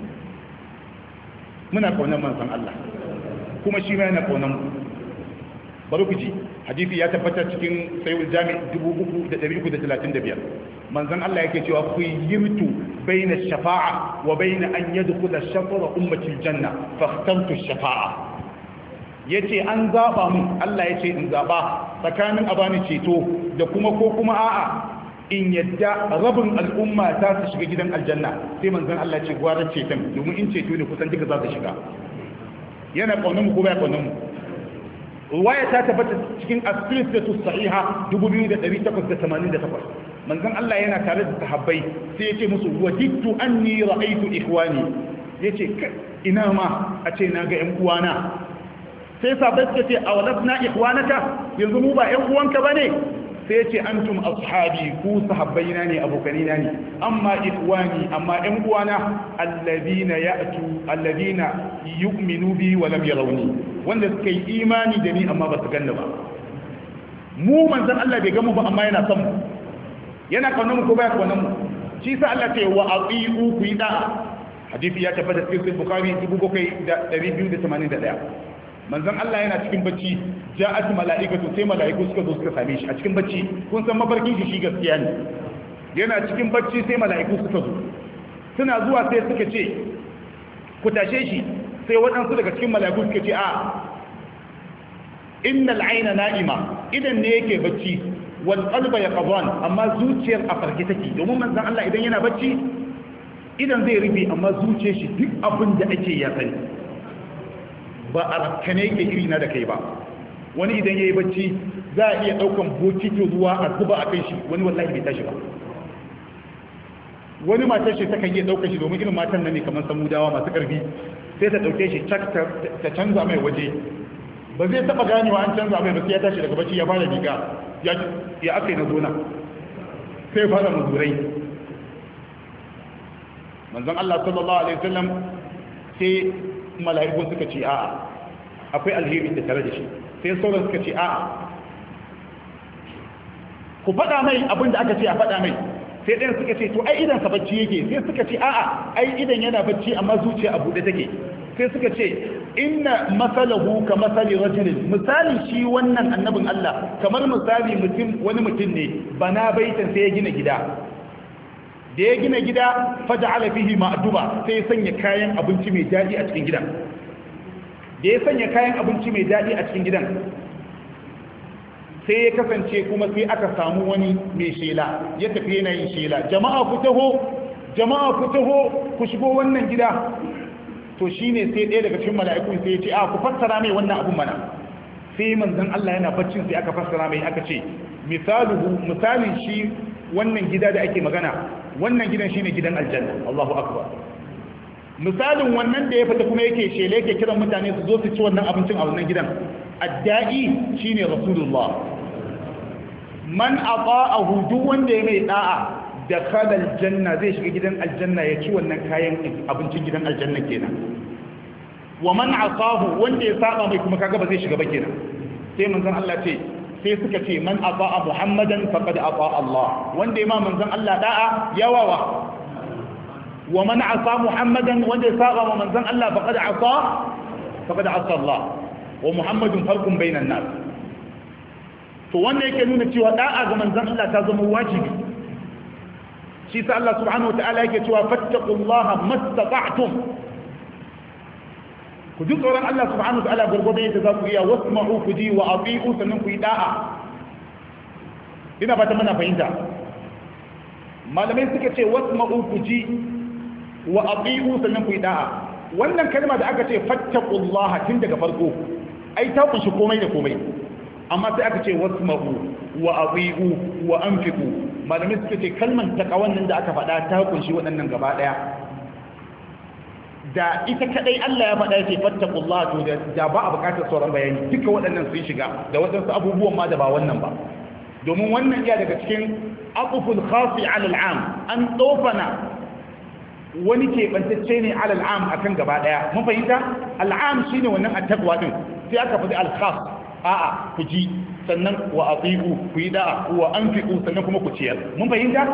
muna kaunar manzon Allah kuma shi ma yana kaunar mu bari ku ji hadisi ya tabbata cikin sayyid jami' 3335 manzon Allah yake cewa ku yirtu baina shafa'a wa baina an yadkhula shafara ummati aljanna fakhtartu shafa'a yace an zaba mun Allah yace in zaba tsakanin abani ceto da kuma ko kuma a'a in yadda rabin al'umma ta su shiga gidan aljanna sai manzon Allah ce gwara ceton domin in ceto ne kusan duka za su shiga yana kaunar mu ko baya kaunar mu ruwaya ta tabbata cikin as-silsilatu sahiha 2888 manzon Allah yana tare da sahabbai sai yace musu wajidtu anni ra'aytu ikhwani yace ina ma a ce na ga ƴan uwana sai sahabbai suka ce awlabna ikhwanaka yanzu mu ba ƴan uwanka bane sai ce antum ashabi ku sahabbaina ne abokanina ne amma ikhwani amma ƴan uwana alladina yu'minu bi wa lam yarawni wanda suka yi imani da ni amma ba su ganni ba mu manzon Allah bai gamu ba amma yana son mu yana kaunar mu ko baya kaunar mu shi sa Allah ce wa atiu ku yi da hadisi ya tabbata cikin Bukhari 7281 manzon Allah yana cikin bacci ja'at mala'ikatu sai mala'iku suka zo suka same shi a cikin bacci kun san mafarkin shi gaskiya ne yana cikin bacci sai mala'iku suka zo suna zuwa sai suka ce ku tashe shi sai waɗansu daga cikin mala'iku suka ce a innal ayna na'ima idan ne yake bacci wal qalba yaqdan amma zuciyar a farke take domin manzon Allah idan yana bacci idan zai rufe amma zuciyar shi duk abin da ake ya sani ba a rakkane yake iri na da kai ba wani idan yayi bacci za a iya daukan bokiti ruwa a zuba a kan shi wani wallahi bai tashi ba wani matar shi ta kan iya daukar shi domin irin matan nan ne kamar samudawa masu karfi sai ta dauke shi ta canza mai waje ba zai taba ganewa an canza mai ba sai ya tashi daga bacci ya fara riga ya aka yi na zona sai fara mazurai manzon Allah sallallahu alaihi wasallam sai mala'iku suka ce a'a akwai alheri da tare da shi sai sauran suka ce a'a ku faɗa mai abin da aka ce a faɗa mai sai ɗayan suka ce to ai idan ka bacci yake sai suka ce a'a ai idan yana bacci amma zuciya a buɗe take sai suka ce inna masalahu ka masali rajulin misali shi wannan annabin Allah kamar misali wani mutum ne bana baitan sai ya gina gida da ya gina gida faja'ala fihi ma'duba sai ya sanya kayan abinci mai dadi a cikin gidan da ya sanya kayan abinci mai dadi a cikin gidan sai ya kasance kuma sai aka samu wani mai shela ya tafi yana yin shela jama'a ku taho ku shigo wannan gida to shine sai ɗaya daga cikin mala'iku sai ya ce a ku fassara mai wannan abun mana sai manzon Allah yana baccin sai aka fassara mai aka ce misalin shi wannan gida da ake magana wannan gidan shine gidan aljanna Allahu akbar misalin wannan da ya fita kuma yake shele yake kiran mutane su zo su ci wannan abincin a wannan gidan adda'i shine rasulullah man ata'ahu duk wanda ya mai da'a da khalal janna zai shiga gidan aljanna ya ci wannan kayan abincin gidan aljanna kenan wa man asahu wanda ya saba mai kuma kaga ba zai shiga ba kenan sai manzon Allah ce sai suka ce man ata'a muhammadan faqad ata'a Allah wanda ya ma manzon Allah da'a yawawa wa man asa muhammadan wanda ya saba ma manzon Allah faqad asa Allah wa muhammadun farqun bainan nas to wanda yake nuna cewa da'a ga manzon Allah ta zama wajibi shi sa Allah subhanahu wataala yake cewa fattaqullaha mastata'tum ku ji tsoron Allah subhanahu wataala gurgurdan yadda za ku iya wasma'u ku ji wa ati'u sannan ku yi da'a ina fata mana fahimta malamai suka ce wasma'u ku ji wa ati'u sannan ku yi da'a wannan kalma da aka ce fattaqullaha tun daga farko ai ta kunshi komai da komai amma sai aka ce wasma'u wa ati'u wa anfiqu malamai suka ce kalman taqwan nan da aka faɗa ta kunshi waɗannan gaba daya da ita kadai Allah ya faɗa yake fattaqullaha to da ba a buƙatar sauran bayani duka waɗannan sun shiga da waɗansu abubuwan ma da ba wannan ba domin wannan iya daga cikin aqful khasi ala al'am an tsofana wani keɓantacce ne ala al'am akan gaba daya mun fahimta al'am shine wannan attaqwa din sai aka faɗi al-khas a'a ku ji sannan wa atiqu ku yi da'a wa anfiqu sannan kuma ku ciyar mun fahimta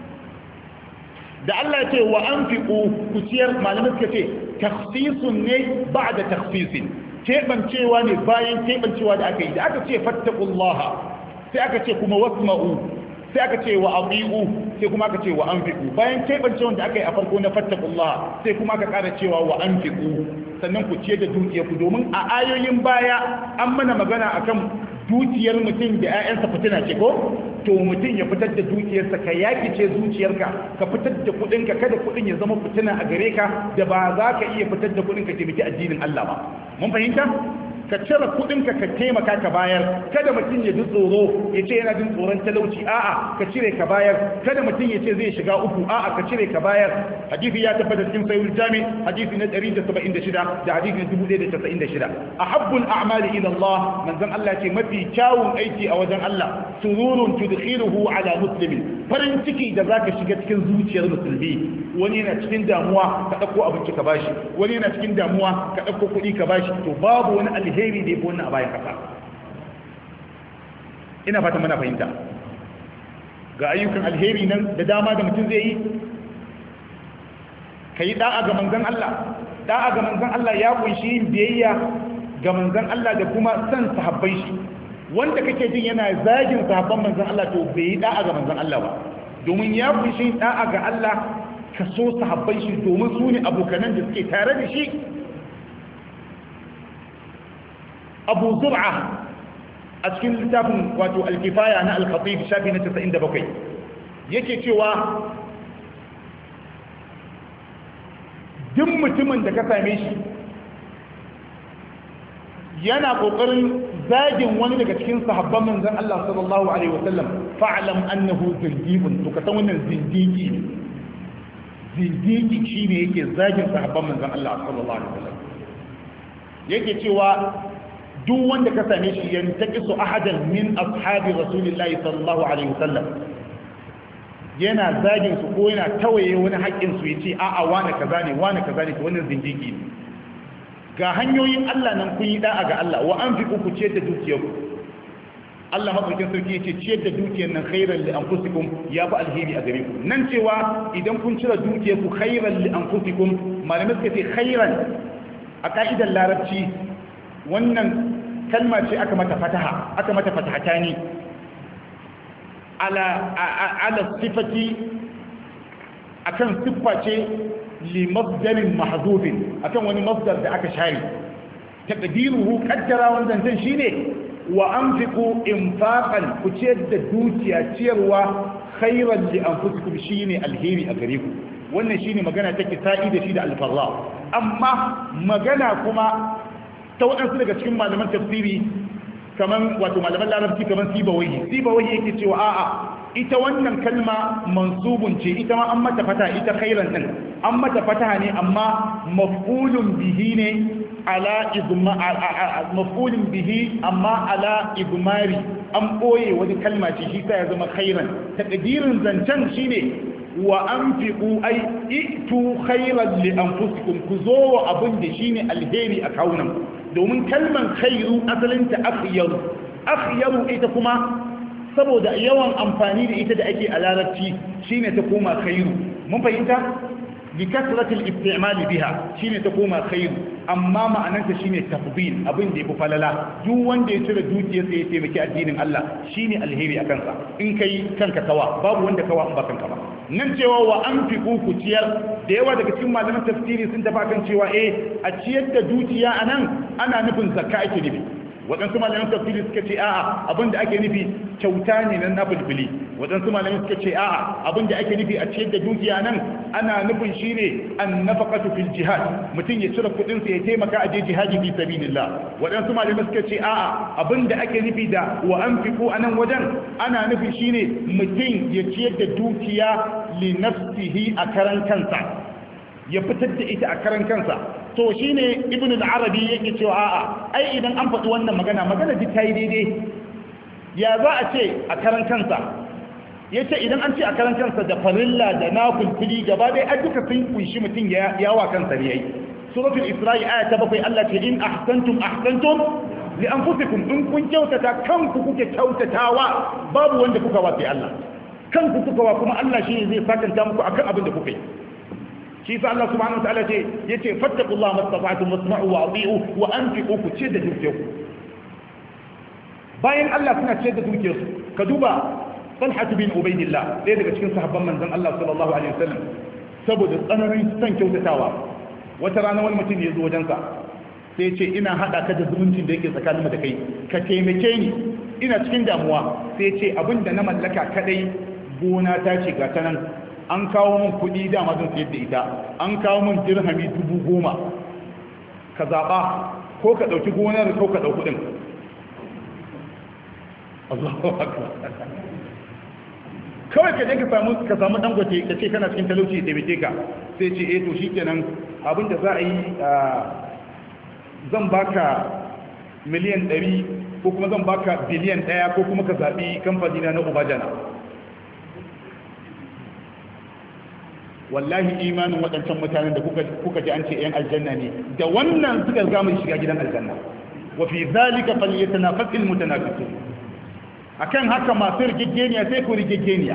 da Allah ya ce wa anfiqu ku ciyar malamai suka ce takhsisun ne ba'da takhsisin kebancewa ne bayan kebancewa da aka yi da aka ce fattaqullaha sai aka ce kuma wasma'u sai aka ce wa atiqu sai kuma aka ce wa anfiqu bayan kebancewa da aka yi a farko na fattaqullaha sai kuma aka ƙara cewa wa anfiqu sannan ku ciyar da dukiyarku domin a ayoyin baya an mana magana akan dukiyar mutum da 'ya'yansa fitina ce ko to mutum ya fitar da dukiyarsa ka yakice zuciyarka ka fitar da kudinka kada kudin ya zama fitina a gare ka da ba za ka iya fitar da kudin ka taimaki addinin Allah ba mun fahimta ka cire kudinka ka taimaka ka bayar kada mutum ya ji tsoro ya ce yana jin tsoron talauci a'a ka cire ka bayar kada mutum ya ce zai shiga uku a'a ka cire ka bayar hadisi ya tabbata cikin sahih jami hadisi na 176 da hadisi na 1096 ahabbul a'mali ila Allah manzon Allah ce mafi kyawun aiki a wajen Allah sururun tudkhiluhu ala muslimin farin ciki da zaka shiga cikin zuciyar musulmi wani yana cikin damuwa ka dauko abinci ka bashi wani yana cikin damuwa ka dauko kuɗi ka bashi to babu wani alheri da ya fi wannan a bayan kasa ina fata muna fahimta ga ayyukan alheri nan da dama da mutum zai yi ka yi da'a ga manzan Allah da'a ga manzan Allah ya kunshi yin biyayya ga manzan Allah da kuma san sahabbai shi wanda kake jin yana zagin sahabban manzan Allah to bai yi da'a ga manzan Allah ba domin ya kunshi da'a ga Allah ka so sahabbai shi domin su ne abokanan da suke tare da shi abu zur'a a cikin littafin wato alkifaya na al-khatib shafi na 97 yake cewa duk mutumin da ka same shi yana kokarin zagin wani daga cikin sahabban manzon Allah sallallahu alaihi wasallam fa'lam annahu zindiqun to ka san wannan zindiki ne zindiki shine yake zagin sahabban manzon Allah sallallahu alaihi wasallam yake cewa duk wanda ka same shi yantaqisu ahadan min ashabi rasulillahi sallallahu alaihi wasallam yana zagin su ko yana tawaye wani haƙƙin su yace a'a wani kaza ne to wannan zindigi ne ga hanyoyin Allah nan kun yi da'a ga Allah wa anfiqu ku ciyar da dukiyarku Allah madaukakin sarki yace ciyar da dukiyar nan khairan li anfusikum ya fi alheri a gare ku nan cewa idan kun cire dukiyarku khairan li anfusikum malamai suka ce khairan a ka'idar larabci wannan kalma ce aka mata fatahatani ala sifati akan siffa ce li masdarin mahdhufin akan wani masdar da aka share taqdiruhu qaddara wannan zan shine wa anfiqu infaqan ku ciyar da dukiya ciyarwa khairan li anfusikum shine alheri a gare ku wannan shine magana take sa'i da shi da alfarra amma magana kuma ta waɗansu daga cikin malaman tafsiri kaman wato malaman larabci kaman sibawahi yake cewa a'a ita wannan kalma mansubun ce ita ma an mata fata ita khairan din an mata fata ne amma maf'ulun bihi ne ala idma maf'ulun bihi amma ala idmari an boye wani kalma ce shi sai ya zama khairan takdirin zancen shine wa anfiqu ay itu khairan li anfusikum ku zo abin da shine alheri a kaunan domin kalman khairu asalinta akhyaru ita kuma saboda yawan amfani da ita da ake a larabci shine ta koma khairu mun fahimta bi kasratil isti'mal biha shine ta koma khairu amma ma'ananta shine tafdil abin da yafi falala duk wanda ya cire dukiyarsa ya taimaki addinin Allah shine alheri a kansa in kai kanka kawa babu wanda kawa in ba kanka ba nan cewa wa anfiqu ku ciyar da yawa daga cikin malaman tafsiri sun tafi kan cewa a ciyar da dukiya anan ana nufin zakka ake nufi waɗansu malaman tafsiri suka ce a'a abinda ake nufi kyauta ne na nafilfili waɗansu malaman suka ce a'a abinda ake nufi a ciyar da dukiya nan ana nufin shine an nafaqatu fil jihad mutum ya cire kuɗin sa ya taimaka a je jihadi fi sabilillah waɗansu malaman suka ce a'a abinda ake nufi da wa anfiqu anan wajen ana nufi shine mutum ya ciyar da dukiya li nafsihi a karan kansa ya fitar da ita a karan kansa to shine ibn al-arabi yake cewa a'a ai idan an faɗi wannan magana ji ta yi daidai ya za a ce a karan kansa yace idan an ce a karan kansa da farilla da nafilfili gaba dai a duka sun kunshi mutum ya yawa kansa ne yayi suratul isra'i aya ta 7 Allah ce in ahsantum li anfusikum in kun kyautata kanku kuke kyautatawa babu wanda kuka wa sai Allah kanku kuka wa kuma Allah shi zai sakanta muku akan abin da kuka yi shi sa Allah subhanahu wataala ce yace fattaqullaha mastata'tum wasma'u wa ati'u wa anfiqu ku ce da dukiyarku bayan Allah suna ce da dukiyarsu ka duba Talha bin Ubaydillah ɗaya daga cikin sahabban manzon Allah sallallahu alaihi wasallam saboda tsananin san kyautatawa wata rana wani mutum ya zo wajensa sai ya ce ina hada ka da zumuncin da yake tsakanin da kai ka taimake ni ina cikin damuwa sai ce abinda na mallaka kadai gona ta ce ga ta nan an kawo min kuɗi dama zan sayar da ita an kawo min dirhami 10,000 ka zaɓa ko ka ɗauki gonar ko ka ɗauki kuɗin. Allahu akbar. Kawai ka je ka samu dangote ka ce kana cikin talauci da taimake ka sai ce to shikenan abinda za a yi zan baka miliyan 100 ko kuma zan baka biliyan 1 ko kuma ka zaɓi kamfani na Ubajana. Wallahi imanin waɗancan mutanen da kuka ji an ce ‘yan aljanna ne da wannan suka gama shiga gidan aljanna wa fi zalika falyatanafasil mutanafisun. Akan haka masu rigaggeniya sai ku rigaggeniya.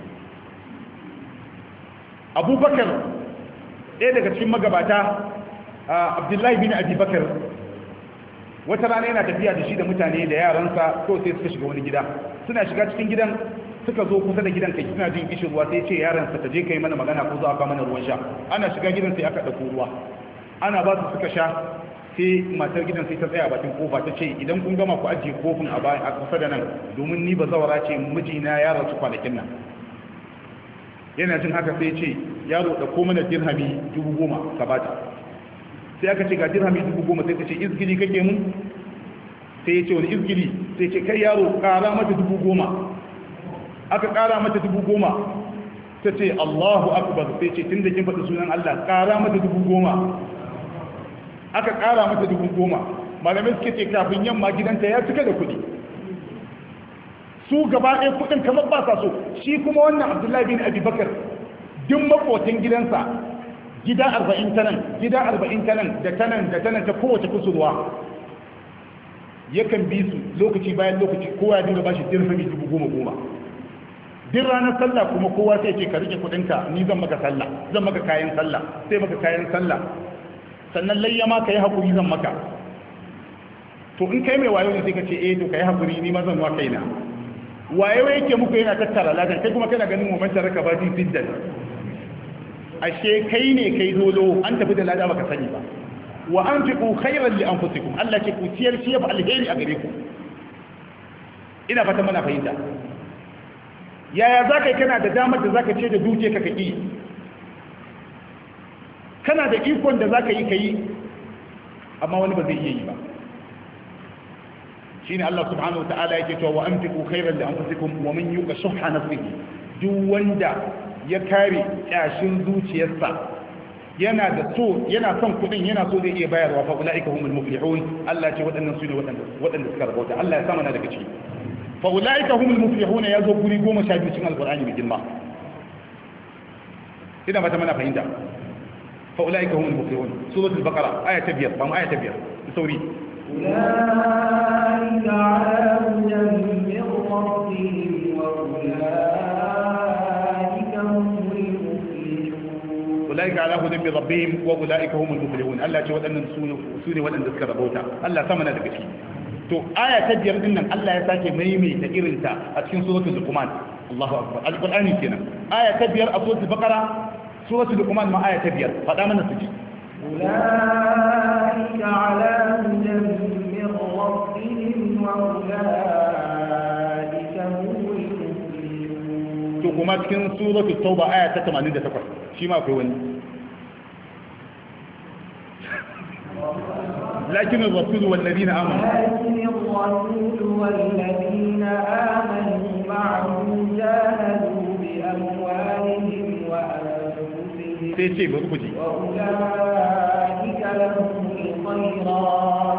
Abubakar ɗaya daga cikin magabata Abdullahi bin Abi Bakar wata rana yana tafiya da shi da mutane da yaransa ko sai suka shiga wani gida. Suna shiga cikin gidan suka zo kusa da gidan kai suna jin kishin ruwa sai ce yaransa ta je kai mana magana ko za ka mana ruwan sha. Ana shiga gidan sai aka ɗauko ruwa ana ba su suka sha. Sai matar gidan sai ta tsaya bakin kofa ta ce idan kun gama ku ajiye kofin a kusa da nan domin ni ba zawara ce mijina ya rasu kwanakin nan. Yana jin haka sai ce yaro da ko mana dirhami 10,000 ka bata. Sai aka ce ga dirhami 10,000 sai ta ce izgili kake mun? Sai ya ce wani izgili? Sai ce kai yaro kara mata 10,000. Aka kara mata 10,000 ta ce Allahu akbar. Sai ce tun da kin faɗi sunan Allah kara mata 10,000. Aka ƙara mata 10,000. Malamai suke ce kafin yamma gidanta ya cika da kuɗi. Su gaba ɗaya kuɗin kamar ba sa so. Shi kuma wannan Abdullahi bin Abi Bakar duk makotin gidansa gida 40 ta nan, gida 40 ta nan, da ta nan, da ta nan ta kowace kusurwa. Yakan bi su lokaci bayan lokaci kowa ya dinga ba shi dirhami 10,000. Duk ranar sallah kuma kowa sai ce ka rike kuɗinka ni zan maka sallah, zan maka kayan sallah, sai maka kayan sallah. Sannan layya ma ka yi haƙuri zan maka. To in kai mai wayo ne sai ka ce to ka yi haƙuri ni ma zan wa kaina. Wayo yake muku yana tattara ladan kai kuma kana ganin momentar raka ba fi fiddan. Ashe kai ne kai dolo an tafi da lada baka sani ba. Wa anfiqu khayran li anfusikum. Allah ke ku ciyar shi ba alheri a gare ku. Ina fata mana fahimta. Yaya zaka yi kana da damar da zaka ce da duke ka kaki? Kana da ikon da za ka yi amma wani ba zai iya yi ba. Shi ne Allah subhanahu wa ta'ala yake cewa wa anfiqu khayran li anfusikum wa man yuqa shuhha nafsihi. Duk wanda ya kare kyashin zuciyarsa yana da so yana son kudin yana so zai iya bayarwa fa ulaika humul muflihun. Allah ce waɗannan su ne waɗanda suka rabauta. Allah ya sa mana daga ciki. Fa ulaika humul muflihun ya zo guri 12 cikin alqur'ani mai girma. Ina ba ta mana fahimta. فأولئك هم المفلحون. سورة البقرة آية 5 قام آية 5 بسوري. أولئك على هدى من ربهم وأولئك هم المفلحون. أولئك على هدى من ربهم وأولئك هم المفلحون. الله تعالى أن سوري وأن ذكر بوتا الله ثمن ذلك شيء. تو آية 5 إن الله يساك ميمي تجرنتا أتكين سورة القمان. الله أكبر. القرآن كنا آية 5 سورة البقرة سورة القمان ما آية 5 فدا من السجي. أولئك على هدى من ربهم وأولئك هم المفلحون. تو كما تكن سورة التوبة آية 88 شي ما akwai wani. لكن الرسول والذين آمنوا معه جاهدوا بأموالهم وأنفسهم وأولئك لهم الخيرات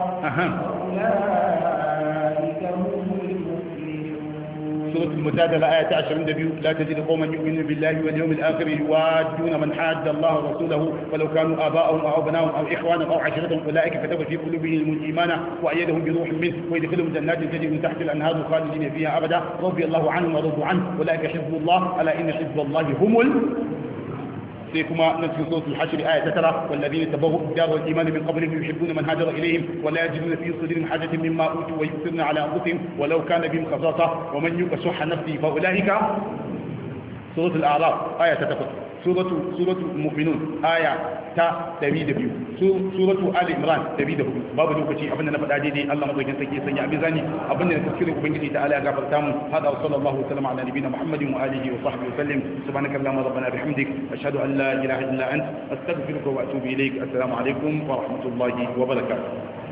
وأولئك هم المفلحون. سورة المجادلة آية 22 لا تجد قوما يؤمنون بالله واليوم الآخر يوادون من حاد الله ورسوله ولو كانوا آباءهم أو أبناءهم أو إخوانهم أو عشيرتهم أولئك كتب في قلوبهم الإيمان وأيدهم بروح منه ويدخلهم جنات تجري من تحت الأنهار خالدين فيها أبدا رضي الله عنهم ورضوا عنه أولئك حزب الله ألا إن حزب الله هم فيكما نسل صوت الحشر آية 3 والذين تبوؤوا الدار والإيمان من قبلهم يحبون من هاجر إليهم ولا يجدون في صدورهم حاجة مما أوتوا ويؤثرون على أنفسهم ولو كان بهم خصاصة ومن يوق شح نفسه فأولئك سورة الأعراف آية 3 suratu mu'minun aya ta 102 suratu ali imran 104 babu lokaci abinda na faɗa daidai Allah madaukakin sarki sanya a mizani abinda na tafsirin ubangiji ta ala ya gafarta mu hada wa sallallahu alaihi wa sallam ala nabiyina muhammadin wa alihi wa sahbihi wa sallam subhanaka allahumma rabbana bihamdik ashhadu an la ilaha illa ant astaghfiruka wa atubu ilaik assalamu alaikum wa rahmatullahi wa barakatuh